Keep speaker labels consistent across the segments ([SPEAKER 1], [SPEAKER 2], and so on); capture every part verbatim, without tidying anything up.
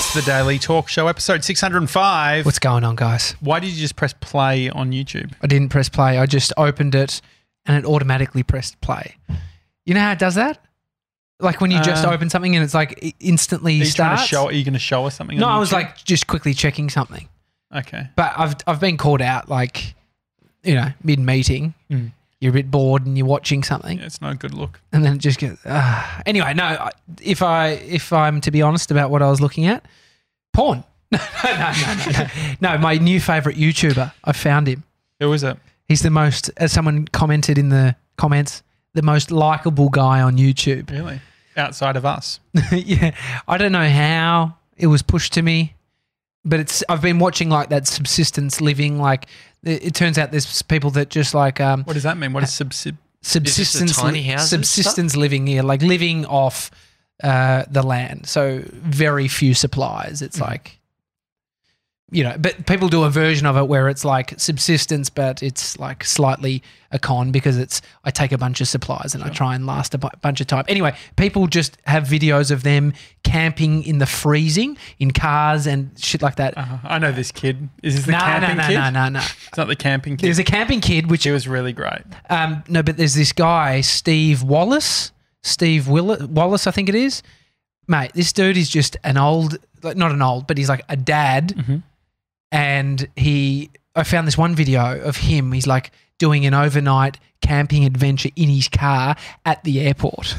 [SPEAKER 1] It's the Daily Talk Show, episode six hundred five.
[SPEAKER 2] What's going on, guys?
[SPEAKER 1] Why did you just press play on YouTube?
[SPEAKER 2] I didn't press play. I just opened it and it automatically pressed play. You know how it does that? Like when you just
[SPEAKER 1] Um,
[SPEAKER 2] open something and it's like it instantly
[SPEAKER 1] Are you trying
[SPEAKER 2] starts.
[SPEAKER 1] to show? Are you going to show us something?
[SPEAKER 2] no,
[SPEAKER 1] on
[SPEAKER 2] I was
[SPEAKER 1] YouTube?
[SPEAKER 2] like just quickly checking something.
[SPEAKER 1] okay.
[SPEAKER 2] But I've I've been called out like, you know, mid meeting.
[SPEAKER 1] Mm.
[SPEAKER 2] You're a bit bored and you're watching something,
[SPEAKER 1] Yeah, it's no good look.
[SPEAKER 2] and then it just gets. Uh. Anyway, no. I- If I if I'm to be honest about what I was looking at, porn. no, no, no, no, no. No, my new favorite YouTuber. I found him.
[SPEAKER 1] Who is it?
[SPEAKER 2] He's the most, as someone commented in the comments, the most likable guy on YouTube.
[SPEAKER 1] Really? Outside of us?
[SPEAKER 2] Yeah, I don't know how it was pushed to me, but it's. I've been watching like that subsistence living. Like it, it turns out there's people that just like um
[SPEAKER 1] What does that mean? What is subsib?
[SPEAKER 2] subsistence
[SPEAKER 3] tiny houses
[SPEAKER 2] subsistence living here, like living off uh, the land. So very few supplies. It's
[SPEAKER 1] Mhm.
[SPEAKER 2] like. You know, but people do a version of it where it's like subsistence, but it's like slightly a con because it's I take a bunch of supplies and I try and last a bu- bunch of time. Anyway, people just have videos of them camping in the freezing in cars and shit like that.
[SPEAKER 1] Uh, I know this kid. Is this the
[SPEAKER 2] No, no,
[SPEAKER 1] camping
[SPEAKER 2] no,
[SPEAKER 1] kid?
[SPEAKER 2] no, no, no.
[SPEAKER 1] It's not the camping kid.
[SPEAKER 2] There's a camping kid, which
[SPEAKER 1] He was really great.
[SPEAKER 2] um no, but there's this guy Steve Wallace, Steve Will- Wallace, I think it is. Mate, this dude is just an old, like not an old, but he's like a dad.
[SPEAKER 1] Mm-hmm.
[SPEAKER 2] And he, I found this one video of him. He's like doing an overnight camping adventure in his car at the airport.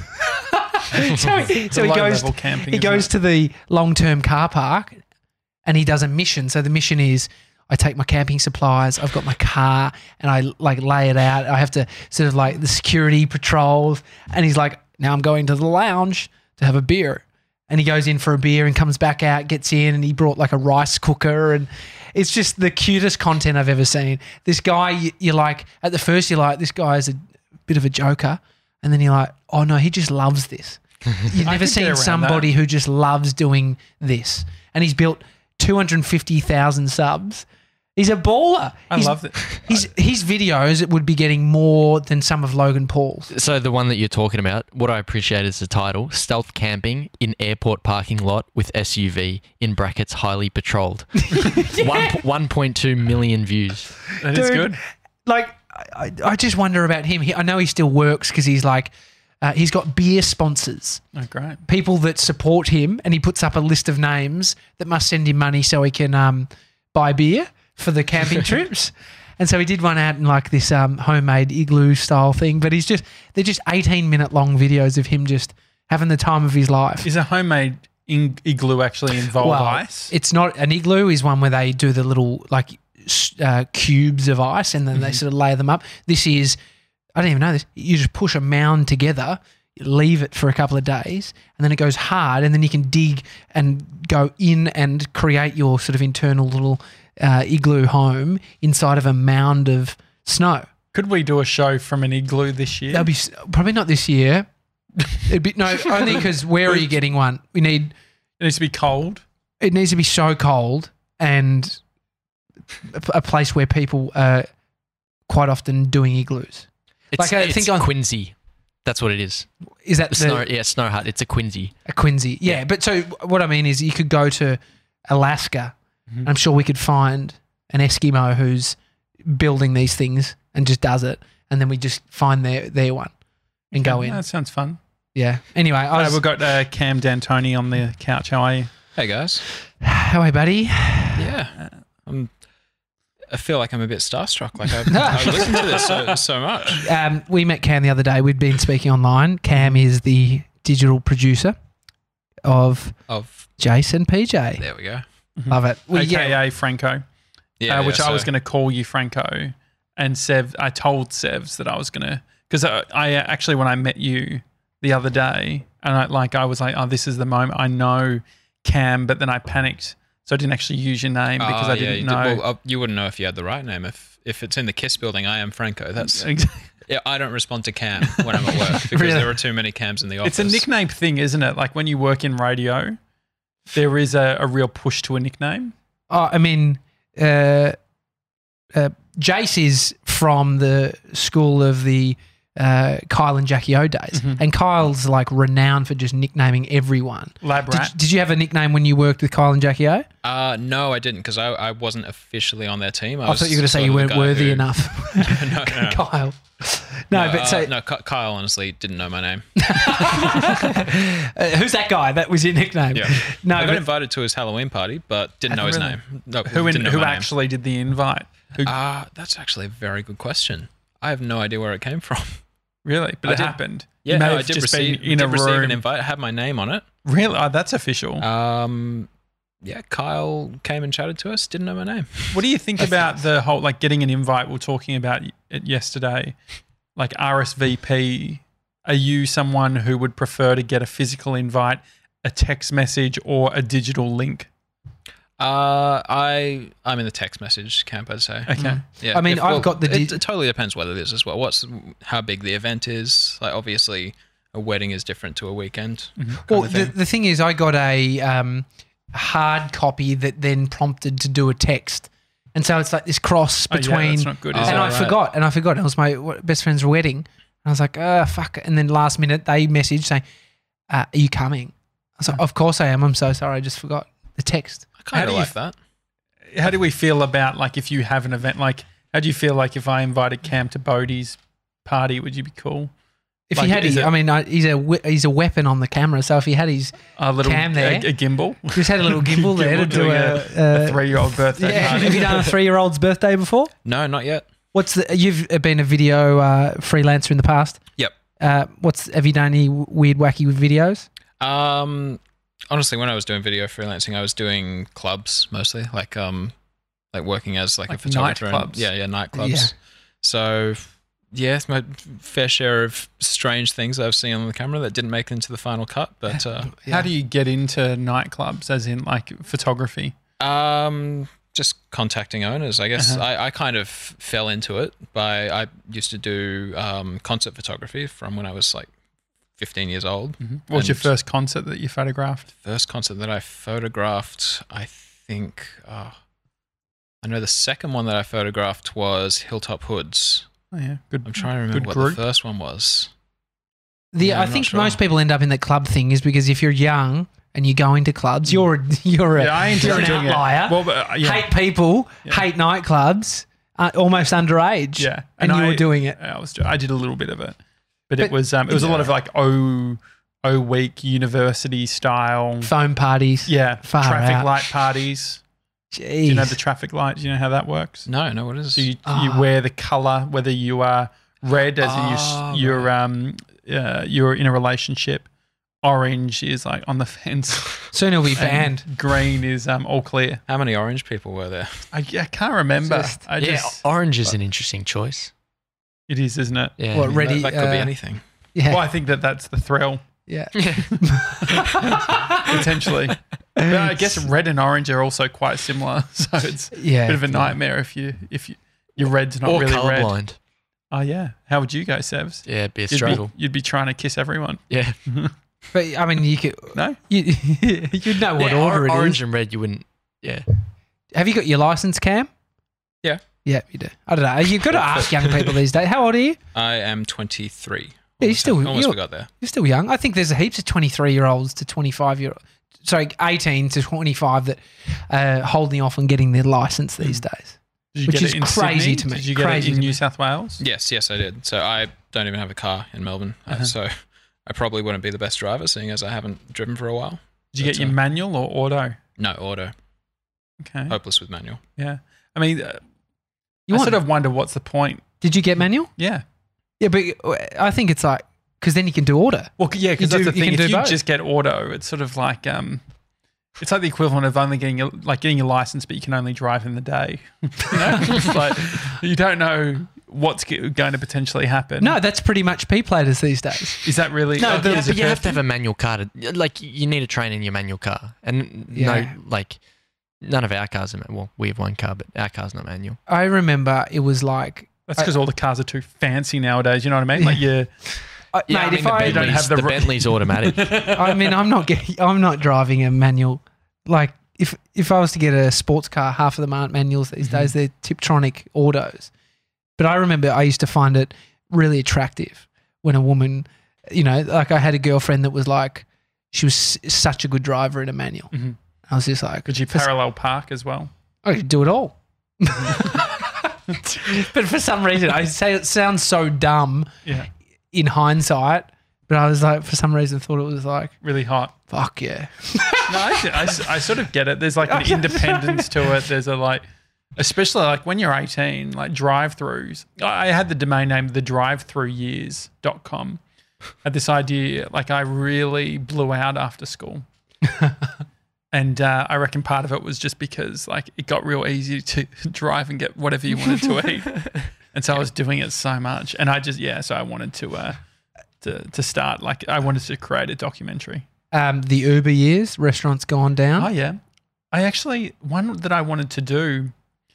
[SPEAKER 2] so he, so he goes,
[SPEAKER 1] Low-level camping,
[SPEAKER 2] he
[SPEAKER 1] isn't
[SPEAKER 2] goes
[SPEAKER 1] it?
[SPEAKER 2] to the long-term car park, and he does a mission. So the mission is, I take my camping supplies, I've got my car, and I like lay it out. I have to sort of like the security patrols, and he's like, now I'm going to the lounge to have a beer. And he goes in for a beer and comes back out, gets in, and he brought like a rice cooker. And it's just the cutest content I've ever seen. This guy, you- you're like, at the first, you're like, this guy is a bit of a joker. And then you're like, oh no, he just loves this. You've
[SPEAKER 1] I
[SPEAKER 2] never
[SPEAKER 1] could get
[SPEAKER 2] seen
[SPEAKER 1] around
[SPEAKER 2] somebody
[SPEAKER 1] that.
[SPEAKER 2] who just loves doing this. And he's built two hundred fifty thousand subs. He's a baller.
[SPEAKER 1] I
[SPEAKER 2] He's-
[SPEAKER 1] love it.
[SPEAKER 2] His, his videos would be getting more than some of Logan Paul's.
[SPEAKER 3] So the one that you're talking about, what I appreciate is the title, Stealth Camping in Airport Parking Lot with S U V, in brackets, highly patrolled. One one point two million views.
[SPEAKER 1] That is
[SPEAKER 2] Dude,
[SPEAKER 1] good.
[SPEAKER 2] Like, I, I just wonder about him. He, I know he still works because he's like, uh, he's got beer sponsors,
[SPEAKER 1] Oh, great.
[SPEAKER 2] people that support him, and he puts up a list of names that must send him money so he can um, buy beer for the camping trips. And so he did one out in like this um, homemade igloo style thing, but he's just, they're just eighteen minute long videos of him just having the time of his life.
[SPEAKER 1] Is a homemade in- igloo actually involve
[SPEAKER 2] Well,
[SPEAKER 1] ice?
[SPEAKER 2] It's not an igloo is one where they do the little like s- uh, cubes of ice and then
[SPEAKER 1] Mm-hmm.
[SPEAKER 2] they sort of lay them up. This is, I don't even know this. You just push a mound together, you leave it for a couple of days, and then it goes hard, and then you can dig and go in and create your sort of internal little uh, igloo home inside of a mound of snow.
[SPEAKER 1] Could we do a show from an igloo this year?
[SPEAKER 2] That'll be s- probably not this year. It'd be, no, only because where are you getting one? We need.
[SPEAKER 1] It needs to be cold.
[SPEAKER 2] It needs to be so cold and a, a place where people are quite often doing igloos.
[SPEAKER 3] It's,
[SPEAKER 2] Like, I
[SPEAKER 3] it's
[SPEAKER 2] think on-
[SPEAKER 3] Quincy. That's what it is.
[SPEAKER 2] Is that
[SPEAKER 3] The
[SPEAKER 2] the,
[SPEAKER 3] snow, yeah, Snow Hut. It's a Quincy.
[SPEAKER 2] a Quincy? Yeah, but so what I mean is you could go to Alaska.
[SPEAKER 1] Mhm.
[SPEAKER 2] I'm sure we could find an Eskimo who's building these things and just does it, and then we just find their their one and go in.
[SPEAKER 1] That sounds fun.
[SPEAKER 2] Yeah. Anyway, I
[SPEAKER 1] Uh,
[SPEAKER 2] was,
[SPEAKER 1] we've got uh, Cam D'Antoni on the couch. How are you?
[SPEAKER 4] Hey guys.
[SPEAKER 2] how are you, buddy?
[SPEAKER 4] Yeah. I'm, I feel like I'm a bit starstruck. Like I've, I've listened to this so, so much.
[SPEAKER 2] Um, we met Cam the other day. We'd been speaking online. Cam is the digital producer of
[SPEAKER 4] Of
[SPEAKER 2] Jason P J.
[SPEAKER 4] there we go.
[SPEAKER 2] Love it. Well,
[SPEAKER 1] A K A
[SPEAKER 2] yeah,
[SPEAKER 1] Franco,
[SPEAKER 4] Yeah.
[SPEAKER 1] uh, which
[SPEAKER 4] yeah,
[SPEAKER 1] I was
[SPEAKER 4] so-
[SPEAKER 1] going to call you Franco. And Sev, I told Sevs that I was going to, because I, I actually, when I met you the other day, and I like, I was like, oh, this is the moment. I know Cam, but then I panicked. So I didn't actually use your name because
[SPEAKER 4] Oh,
[SPEAKER 1] I
[SPEAKER 4] yeah,
[SPEAKER 1] didn't
[SPEAKER 4] you
[SPEAKER 1] know.
[SPEAKER 4] Did, well, uh, you wouldn't know if you had the right name. If if it's in the KISS building, I am Franco. That's yeah. I don't respond to Cam when I'm at work because
[SPEAKER 2] Really?
[SPEAKER 4] there are too many Cams in the office.
[SPEAKER 1] It's a nickname thing, isn't it? Like when you work in radio, there is a, a real push to a nickname.
[SPEAKER 2] oh, I mean, uh, uh, Jace is from the school of the uh, Kyle and Jackie O days.
[SPEAKER 1] Mhm.
[SPEAKER 2] And Kyle's like renowned for just nicknaming everyone.
[SPEAKER 1] Lab
[SPEAKER 2] Did,
[SPEAKER 1] rat.
[SPEAKER 2] did you have a nickname when you worked with Kyle and Jackie O?
[SPEAKER 4] Uh, no, I didn't because I, I wasn't officially on their team. I,
[SPEAKER 2] I,
[SPEAKER 4] was
[SPEAKER 2] thought you were going to say
[SPEAKER 4] sort
[SPEAKER 2] you
[SPEAKER 4] of the
[SPEAKER 2] weren't
[SPEAKER 4] guy
[SPEAKER 2] worthy
[SPEAKER 4] who-
[SPEAKER 2] enough.
[SPEAKER 4] no, no, no.
[SPEAKER 2] Kyle. No, but
[SPEAKER 4] uh,
[SPEAKER 2] so
[SPEAKER 4] no, Ky- Kyle honestly didn't know my name.
[SPEAKER 2] uh, who's that guy? That was your nickname.
[SPEAKER 4] Yeah.
[SPEAKER 2] No,
[SPEAKER 4] I got
[SPEAKER 2] but
[SPEAKER 4] invited to his Halloween party, but didn't know his
[SPEAKER 1] Really?
[SPEAKER 4] name. No,
[SPEAKER 1] Who in,
[SPEAKER 4] didn't know
[SPEAKER 1] who
[SPEAKER 4] my name.
[SPEAKER 1] actually did the invite? Who,
[SPEAKER 4] Ah, that's actually a very good question. I have no idea where it came from.
[SPEAKER 1] really? But
[SPEAKER 4] I
[SPEAKER 1] it
[SPEAKER 4] did-
[SPEAKER 1] happened.
[SPEAKER 4] Yeah,
[SPEAKER 1] You may
[SPEAKER 4] no, I
[SPEAKER 1] have
[SPEAKER 4] did
[SPEAKER 1] just been
[SPEAKER 4] receive,
[SPEAKER 1] in
[SPEAKER 4] did
[SPEAKER 1] a
[SPEAKER 4] receive
[SPEAKER 1] room.
[SPEAKER 4] an invite. I had my name on it.
[SPEAKER 1] Really? Oh, that's official.
[SPEAKER 4] Um, yeah, Kyle came and chatted to us. Didn't know my name.
[SPEAKER 1] What do you think about the whole, like, getting an invite? We were talking about it yesterday, like R S V P. Are you someone who would prefer to get a physical invite, a text message, or a digital link?
[SPEAKER 4] Uh, I I'm in the text message camp, I'd say.
[SPEAKER 1] Okay.
[SPEAKER 4] Yeah,
[SPEAKER 2] I mean,
[SPEAKER 4] if-
[SPEAKER 2] I've
[SPEAKER 4] well,
[SPEAKER 2] got the
[SPEAKER 4] It,
[SPEAKER 2] di-
[SPEAKER 4] it totally depends what it is as well. What's how big the event is. Like, obviously, a wedding is different to a weekend.
[SPEAKER 1] Mm-hmm.
[SPEAKER 4] kind
[SPEAKER 2] well,
[SPEAKER 4] of
[SPEAKER 2] the,
[SPEAKER 4] thing.
[SPEAKER 2] the thing is, I got a um, hard copy that then prompted to do a text. And so it's like this cross
[SPEAKER 1] Oh, yeah,
[SPEAKER 2] between.
[SPEAKER 1] that's not good, is
[SPEAKER 4] Oh,
[SPEAKER 2] and
[SPEAKER 1] it?
[SPEAKER 2] I
[SPEAKER 4] right.
[SPEAKER 2] forgot. And I forgot. It was my what- best friend's wedding. And I was like, oh, fuck. And then last minute, they messaged saying, uh, are you coming? I was like, of course I am. I'm so sorry. I just forgot the text.
[SPEAKER 4] I kind
[SPEAKER 1] How do
[SPEAKER 4] of
[SPEAKER 1] you
[SPEAKER 4] like
[SPEAKER 1] f-
[SPEAKER 4] that.
[SPEAKER 1] How do we feel about, like, if you have an event, like, how do you feel like if I invited Cam to Bodie's party, would you be cool?
[SPEAKER 2] If
[SPEAKER 1] Like,
[SPEAKER 2] he had
[SPEAKER 1] is
[SPEAKER 2] his,
[SPEAKER 1] it-
[SPEAKER 2] I mean, I, he's a we- he's a weapon on the camera. So if he had his,
[SPEAKER 1] A little
[SPEAKER 2] Cam there.
[SPEAKER 1] A, a gimbal.
[SPEAKER 2] just had a little gimbal there to do
[SPEAKER 1] doing
[SPEAKER 2] a,
[SPEAKER 1] a
[SPEAKER 2] uh,
[SPEAKER 1] three-year-old birthday
[SPEAKER 2] yeah.
[SPEAKER 1] party.
[SPEAKER 2] Have you done a three-year-old's birthday before?
[SPEAKER 4] No, not yet.
[SPEAKER 2] What's the? You've been a video uh, freelancer in the past.
[SPEAKER 4] Yep.
[SPEAKER 2] Uh, what's have you done any weird, wacky videos?
[SPEAKER 4] Um, honestly, when I was doing video freelancing, I was doing clubs mostly, like um, like working as like,
[SPEAKER 1] Like
[SPEAKER 4] a photographer. and-
[SPEAKER 1] nightclubs.
[SPEAKER 4] Yeah, yeah, nightclubs.
[SPEAKER 2] Yeah.
[SPEAKER 4] So, yeah, it's my fair share of strange things that I've seen on the camera that didn't make it into the final cut. But uh,
[SPEAKER 1] How do you get into nightclubs, as in, like, photography?
[SPEAKER 4] um, just contacting owners, I guess.
[SPEAKER 1] Uh-huh.
[SPEAKER 4] I, I kind of fell into it by I used to do um, concert photography from when I was like fifteen years old.
[SPEAKER 1] What was your
[SPEAKER 4] And-
[SPEAKER 1] first concert that you photographed?
[SPEAKER 4] First concert that I photographed, I think, oh, I know the second one that I photographed was Hilltop Hoods.
[SPEAKER 1] Oh, yeah. Good.
[SPEAKER 4] I'm trying to remember
[SPEAKER 1] Good
[SPEAKER 4] what
[SPEAKER 1] group.
[SPEAKER 4] the first one was.
[SPEAKER 2] The
[SPEAKER 4] Yeah,
[SPEAKER 2] I
[SPEAKER 4] I'm not
[SPEAKER 2] think
[SPEAKER 4] sure.
[SPEAKER 2] most people end up in the club thing is because if you're young and you go into clubs, you're you're a,
[SPEAKER 1] Yeah, I enjoy
[SPEAKER 2] you're an
[SPEAKER 1] doing it.
[SPEAKER 2] outlier.
[SPEAKER 1] Well, but, uh, yeah.
[SPEAKER 2] Hate people,
[SPEAKER 1] Yeah.
[SPEAKER 2] hate nightclubs, uh, almost underage.
[SPEAKER 1] Yeah,
[SPEAKER 2] and, you
[SPEAKER 1] I,
[SPEAKER 2] were doing it.
[SPEAKER 1] I was. I did a little bit of it, but,
[SPEAKER 2] But-
[SPEAKER 1] it was. Um, it was a lot of like O O week university style.
[SPEAKER 2] Phone parties.
[SPEAKER 1] Yeah,
[SPEAKER 2] Far
[SPEAKER 1] traffic
[SPEAKER 2] out.
[SPEAKER 1] light parties.
[SPEAKER 2] Jeez.
[SPEAKER 1] Do you know the traffic light? Do you know how that works?
[SPEAKER 4] No, no, what is
[SPEAKER 1] So you,
[SPEAKER 2] Ah.
[SPEAKER 1] you wear the color, whether you are red, as in
[SPEAKER 4] Ah,
[SPEAKER 1] you're, you're um uh, you're in a relationship. Orange is like on the fence.
[SPEAKER 2] Soon it'll be
[SPEAKER 1] and
[SPEAKER 2] banned.
[SPEAKER 1] green is um all clear.
[SPEAKER 4] How many orange people were there?
[SPEAKER 1] I, I can't remember.
[SPEAKER 2] Just-
[SPEAKER 1] I
[SPEAKER 3] yeah,
[SPEAKER 1] just
[SPEAKER 3] orange is an interesting choice.
[SPEAKER 1] it is, isn't it?
[SPEAKER 3] Yeah.
[SPEAKER 2] What, ready?
[SPEAKER 4] that, that could be
[SPEAKER 2] uh,
[SPEAKER 4] anything.
[SPEAKER 2] Yeah.
[SPEAKER 1] Well, I think that that's the thrill.
[SPEAKER 2] Yeah.
[SPEAKER 1] Potentially. But I guess red and orange are also quite similar, so it's
[SPEAKER 2] Yeah.
[SPEAKER 1] a bit of a nightmare if you if you your red's not
[SPEAKER 3] or
[SPEAKER 1] really red.
[SPEAKER 3] colorblind.
[SPEAKER 1] Oh yeah, how would you go, Sevs?
[SPEAKER 3] Yeah, be a
[SPEAKER 1] You'd be,
[SPEAKER 3] struggle.
[SPEAKER 1] you'd be trying to kiss everyone.
[SPEAKER 3] Yeah.
[SPEAKER 2] But I mean, you could.
[SPEAKER 1] No,
[SPEAKER 2] You, you'd know what
[SPEAKER 3] Yeah,
[SPEAKER 2] order
[SPEAKER 3] or-
[SPEAKER 2] it is.
[SPEAKER 3] orange and red, you wouldn't. Yeah.
[SPEAKER 2] Have you got your license, Cam?
[SPEAKER 4] Yeah.
[SPEAKER 2] Yeah, you do. I don't know. You've got to ask young people these days. How old are you?
[SPEAKER 4] I am twenty-three.
[SPEAKER 2] Yeah, you're still-
[SPEAKER 4] almost
[SPEAKER 2] you're-
[SPEAKER 4] forgot there.
[SPEAKER 2] You're still young. I think there's heaps of twenty-three-year-olds to twenty-five-year-olds. Sorry, eighteen to twenty-five that are holding off on getting their license these days.
[SPEAKER 1] did you
[SPEAKER 2] Which
[SPEAKER 1] get
[SPEAKER 2] is
[SPEAKER 1] it in
[SPEAKER 2] crazy
[SPEAKER 1] Sydney?
[SPEAKER 2] to me.
[SPEAKER 1] Did you get
[SPEAKER 2] Crazy
[SPEAKER 1] it in
[SPEAKER 2] to
[SPEAKER 1] New
[SPEAKER 2] me.
[SPEAKER 1] South Wales?
[SPEAKER 4] Yes, yes, I did. So I don't even have a car in Melbourne. Uh,
[SPEAKER 1] Uh-huh.
[SPEAKER 4] so I probably wouldn't be the best driver, seeing as I haven't driven for a while.
[SPEAKER 1] Did you get
[SPEAKER 4] But,
[SPEAKER 1] your
[SPEAKER 4] uh,
[SPEAKER 1] manual or auto?
[SPEAKER 4] No, auto.
[SPEAKER 1] Okay.
[SPEAKER 4] Hopeless with manual.
[SPEAKER 1] Yeah. I mean, uh,
[SPEAKER 2] You
[SPEAKER 1] I
[SPEAKER 2] want?
[SPEAKER 1] sort of wonder what's the point.
[SPEAKER 2] Did you get manual?
[SPEAKER 1] Yeah.
[SPEAKER 2] Yeah, but I think it's like because then you can do order.
[SPEAKER 1] Well, yeah, because
[SPEAKER 2] You
[SPEAKER 1] that's
[SPEAKER 2] do-
[SPEAKER 1] the
[SPEAKER 2] you
[SPEAKER 1] thing.
[SPEAKER 2] can
[SPEAKER 1] If
[SPEAKER 2] do
[SPEAKER 1] you
[SPEAKER 2] both.
[SPEAKER 1] just get auto, it's sort of like um, it's like the equivalent of only getting a, like getting a license, but you can only drive in the day. You know, it's like you don't know what's ge- going to potentially happen.
[SPEAKER 2] No, that's pretty much P-platers these days.
[SPEAKER 1] is that really?
[SPEAKER 2] No,
[SPEAKER 1] oh,
[SPEAKER 2] the-
[SPEAKER 1] is
[SPEAKER 3] But
[SPEAKER 1] it
[SPEAKER 3] you have
[SPEAKER 1] fair?
[SPEAKER 3] to have a manual car to, like, you need to train in your manual car. And
[SPEAKER 2] Yeah.
[SPEAKER 3] no, like, none of our cars are, ma- well, we have one car, but our car's not manual.
[SPEAKER 2] I remember it was like,
[SPEAKER 1] That's because all the cars are too fancy nowadays. You know what I mean? Like you,
[SPEAKER 2] uh,
[SPEAKER 3] Yeah,
[SPEAKER 2] mate,
[SPEAKER 3] I mean,
[SPEAKER 2] if
[SPEAKER 3] the
[SPEAKER 2] I,
[SPEAKER 1] You don't
[SPEAKER 3] Bentley's,
[SPEAKER 1] have the
[SPEAKER 3] the,
[SPEAKER 1] ro-
[SPEAKER 3] Bentley's automatic.
[SPEAKER 2] I mean, I'm not getting, I'm not driving a manual. Like if if I was to get a sports car, half of them aren't manuals these
[SPEAKER 1] Mm-hmm.
[SPEAKER 2] days. They're Tiptronic autos. But I remember I used to find it really attractive when a woman, you know, like I had a girlfriend that was like, she was s- such a good driver in a manual.
[SPEAKER 1] Mhm.
[SPEAKER 2] I was just like,
[SPEAKER 1] Could you parallel park as well?
[SPEAKER 2] I could do it all. But for some reason, I say it sounds so dumb
[SPEAKER 1] Yeah.
[SPEAKER 2] in hindsight, but I was like, for some reason, thought it was like,
[SPEAKER 1] Really hot.
[SPEAKER 2] fuck yeah.
[SPEAKER 1] No, I, I, I sort of get it. There's like an independence to it. There's a like, especially like when you're eighteen, like drive-throughs. I I had the domain name the drive through years dot com. Had this idea, like I really blew out after school. And uh, I reckon part of it was just because like it got real easy to drive and get whatever you wanted to eat. And so I was doing it so much. And I just, yeah, so I wanted to, uh, to, to start, like I wanted to create a documentary.
[SPEAKER 2] Um, the Uber years, restaurants gone down.
[SPEAKER 1] Oh, yeah. I actually, one that I wanted to do,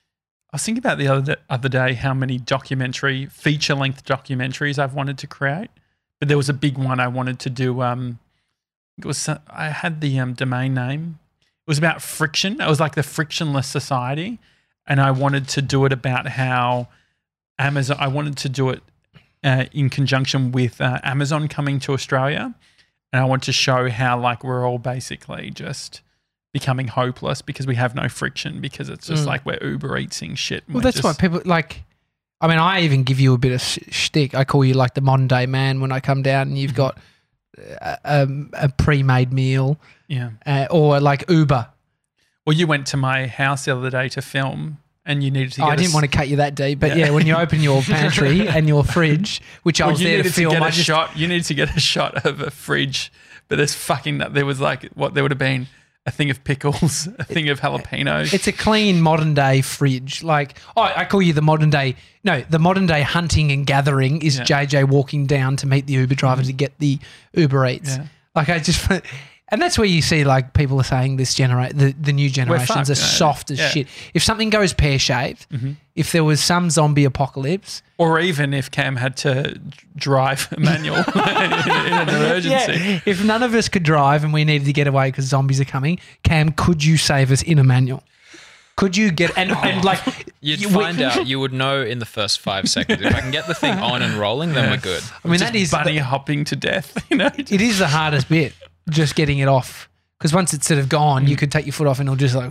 [SPEAKER 1] I was thinking about the other, other day how many documentary, feature-length documentaries I've wanted to create. But there was a big one I wanted to do. Um, it was I had the um, domain name. It was about friction. It was like the frictionless society. And I wanted to do it about how Amazon, I wanted to do it uh, in conjunction with uh, Amazon coming to Australia. And I want to show how like we're all basically just becoming hopeless because we have no friction because it's just
[SPEAKER 2] Mm.
[SPEAKER 1] like we're Uber Eatsing shit. and
[SPEAKER 2] Well,
[SPEAKER 1] we're
[SPEAKER 2] that's why
[SPEAKER 1] just-
[SPEAKER 2] people like. I mean, I even give you a bit of sh- shtick. I call you like the modern day man when I come down and you've
[SPEAKER 1] Mhm.
[SPEAKER 2] got a, a, a pre-made meal
[SPEAKER 1] Yeah.
[SPEAKER 2] uh, or like Uber.
[SPEAKER 1] Well, you went to my house the other day to film and you needed to
[SPEAKER 2] Oh,
[SPEAKER 1] get
[SPEAKER 2] I
[SPEAKER 1] a
[SPEAKER 2] didn't
[SPEAKER 1] s-
[SPEAKER 2] want to cut you that deep, but yeah,
[SPEAKER 1] Yeah.
[SPEAKER 2] when you open your pantry and your fridge, which I
[SPEAKER 1] Well,
[SPEAKER 2] was
[SPEAKER 1] you
[SPEAKER 2] there to
[SPEAKER 1] needed
[SPEAKER 2] film,
[SPEAKER 1] get
[SPEAKER 2] I
[SPEAKER 1] a
[SPEAKER 2] just
[SPEAKER 1] shot. You needed to get a shot of a fridge, but there's fucking there was like what there would have been a thing of pickles, a thing of jalapenos.
[SPEAKER 2] it's a clean modern day fridge. Like, oh, I call you the modern day. No, the modern day hunting and gathering is
[SPEAKER 1] Yeah.
[SPEAKER 2] J J walking down to meet the Uber driver to get the Uber Eats.
[SPEAKER 1] Yeah.
[SPEAKER 2] Like I just, and that's where you see like people are saying this generate the, the new generations
[SPEAKER 1] fucked,
[SPEAKER 2] are
[SPEAKER 1] you know.
[SPEAKER 2] soft as
[SPEAKER 1] Yeah.
[SPEAKER 2] shit. If something goes pear shaped,
[SPEAKER 1] Mhm.
[SPEAKER 2] if there was some zombie apocalypse,
[SPEAKER 1] Or even if Cam had to drive a manual in, in an emergency.
[SPEAKER 2] yeah, if none of us could drive and we needed to get away because zombies are coming, Cam, could you save us in a manual? Could you get and, and like
[SPEAKER 4] You'd
[SPEAKER 2] you-
[SPEAKER 4] find out. You would know in the first five seconds. If I can get the thing on and rolling, then we're good.
[SPEAKER 2] I mean,
[SPEAKER 1] Just
[SPEAKER 2] that is
[SPEAKER 1] bunny hopping to death. You know.
[SPEAKER 2] it is the hardest bit, just getting it off. Because once it's sort of gone, you could take your foot off and it'll just like.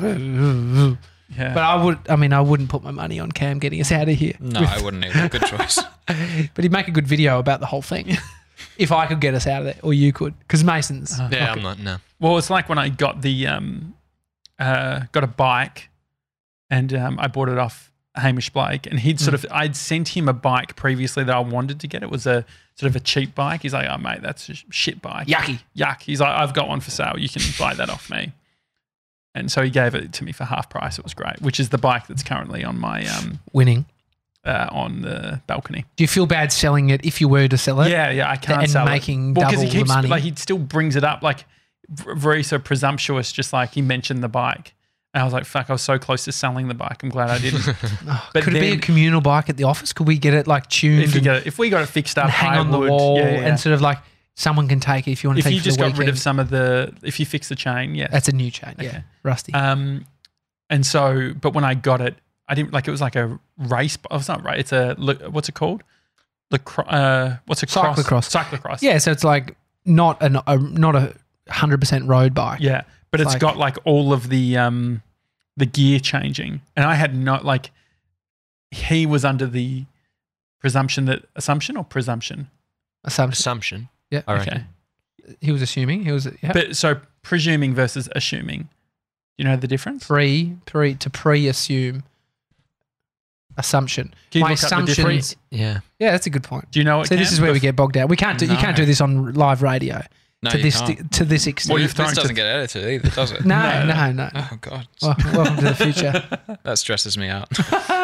[SPEAKER 1] Yeah.
[SPEAKER 2] But I would, I mean, I wouldn't put my money on Cam getting us out of here.
[SPEAKER 4] No, I wouldn't either. Good choice.
[SPEAKER 2] But he'd make a good video about the whole thing. If I could get us out of there, or you could, because Mason's.
[SPEAKER 3] Yeah, I'm not. No.
[SPEAKER 1] Well, it's like when I got the um, uh, got a bike, and um, I bought it off Hamish Blake, and he'd sort of I'd sent him a bike previously that I wanted to get. It was a sort of a cheap bike. He's like, "Oh mate, that's a sh- shit bike,
[SPEAKER 2] Yucky.
[SPEAKER 1] yuck." He's like, "I've got one for sale. You can buy that off me." And so he gave it to me for half price. It was great, which is the bike that's currently on my um
[SPEAKER 2] Winning.
[SPEAKER 1] uh, on the balcony.
[SPEAKER 2] Do you feel bad selling it if you were to sell it?
[SPEAKER 1] Yeah, yeah, I can't
[SPEAKER 2] and
[SPEAKER 1] sell
[SPEAKER 2] making
[SPEAKER 1] it. Well, 'cause
[SPEAKER 2] double
[SPEAKER 1] he keeps,
[SPEAKER 2] the money.
[SPEAKER 1] Like he still brings it up, like v- very so presumptuous. Just like he mentioned the bike, and I was like, "Fuck!" I was so close to selling the bike. I'm glad I didn't.
[SPEAKER 2] Oh,
[SPEAKER 1] But
[SPEAKER 2] could it be a
[SPEAKER 1] then-
[SPEAKER 2] communal bike at the office? Could we get it like tuned
[SPEAKER 1] if, you
[SPEAKER 2] and,
[SPEAKER 1] get it, if we got it fixed up,
[SPEAKER 2] and hang
[SPEAKER 1] I
[SPEAKER 2] on the
[SPEAKER 1] would.
[SPEAKER 2] wall
[SPEAKER 1] Yeah, yeah, yeah.
[SPEAKER 2] and sort of like someone can take it if you want to
[SPEAKER 1] If
[SPEAKER 2] take
[SPEAKER 1] you
[SPEAKER 2] it for
[SPEAKER 1] just
[SPEAKER 2] the
[SPEAKER 1] got
[SPEAKER 2] weekend?
[SPEAKER 1] rid of some of the, if you fix the chain, yeah.
[SPEAKER 2] That's a new chain. Yeah,
[SPEAKER 1] Okay.
[SPEAKER 2] rusty.
[SPEAKER 1] Um, and so, but when I got it, I didn't like it was like a race. Oh, it's not right. It's a lo- what's it called? Lacro- uh, what's a cross?
[SPEAKER 2] Cyclocross.
[SPEAKER 1] Cyclocross.
[SPEAKER 2] yeah, so it's like not a, a not a hundred percent road bike.
[SPEAKER 1] Yeah, but
[SPEAKER 2] It's
[SPEAKER 1] it's
[SPEAKER 2] like-
[SPEAKER 1] got like all of the um the gear changing, and I had not like he was under the presumption that assumption or presumption.
[SPEAKER 2] Assumption.
[SPEAKER 3] Assumption.
[SPEAKER 2] Yeah.
[SPEAKER 3] I reckon.
[SPEAKER 1] Okay,
[SPEAKER 2] He was assuming. He was yeah.
[SPEAKER 1] but so presuming versus assuming, you know the difference?
[SPEAKER 2] pre pre to pre-assume assumption.
[SPEAKER 1] Can you
[SPEAKER 2] My
[SPEAKER 1] look up the difference?
[SPEAKER 2] assumptions.
[SPEAKER 3] Yeah.
[SPEAKER 2] Yeah, that's a good point.
[SPEAKER 1] Do you know what?
[SPEAKER 2] So this is where we get bogged down. We can't do you can't
[SPEAKER 1] No.
[SPEAKER 2] do this on live radio
[SPEAKER 4] No,
[SPEAKER 2] to
[SPEAKER 4] you
[SPEAKER 2] this
[SPEAKER 4] can't.
[SPEAKER 2] to this extent.
[SPEAKER 1] Well,
[SPEAKER 4] This,
[SPEAKER 1] you've thrown
[SPEAKER 4] this
[SPEAKER 1] to-
[SPEAKER 4] doesn't get edited either, does it?
[SPEAKER 2] no,
[SPEAKER 1] No.
[SPEAKER 2] no, no.
[SPEAKER 4] Oh God,
[SPEAKER 2] Well, welcome to the future.
[SPEAKER 4] that stresses me out.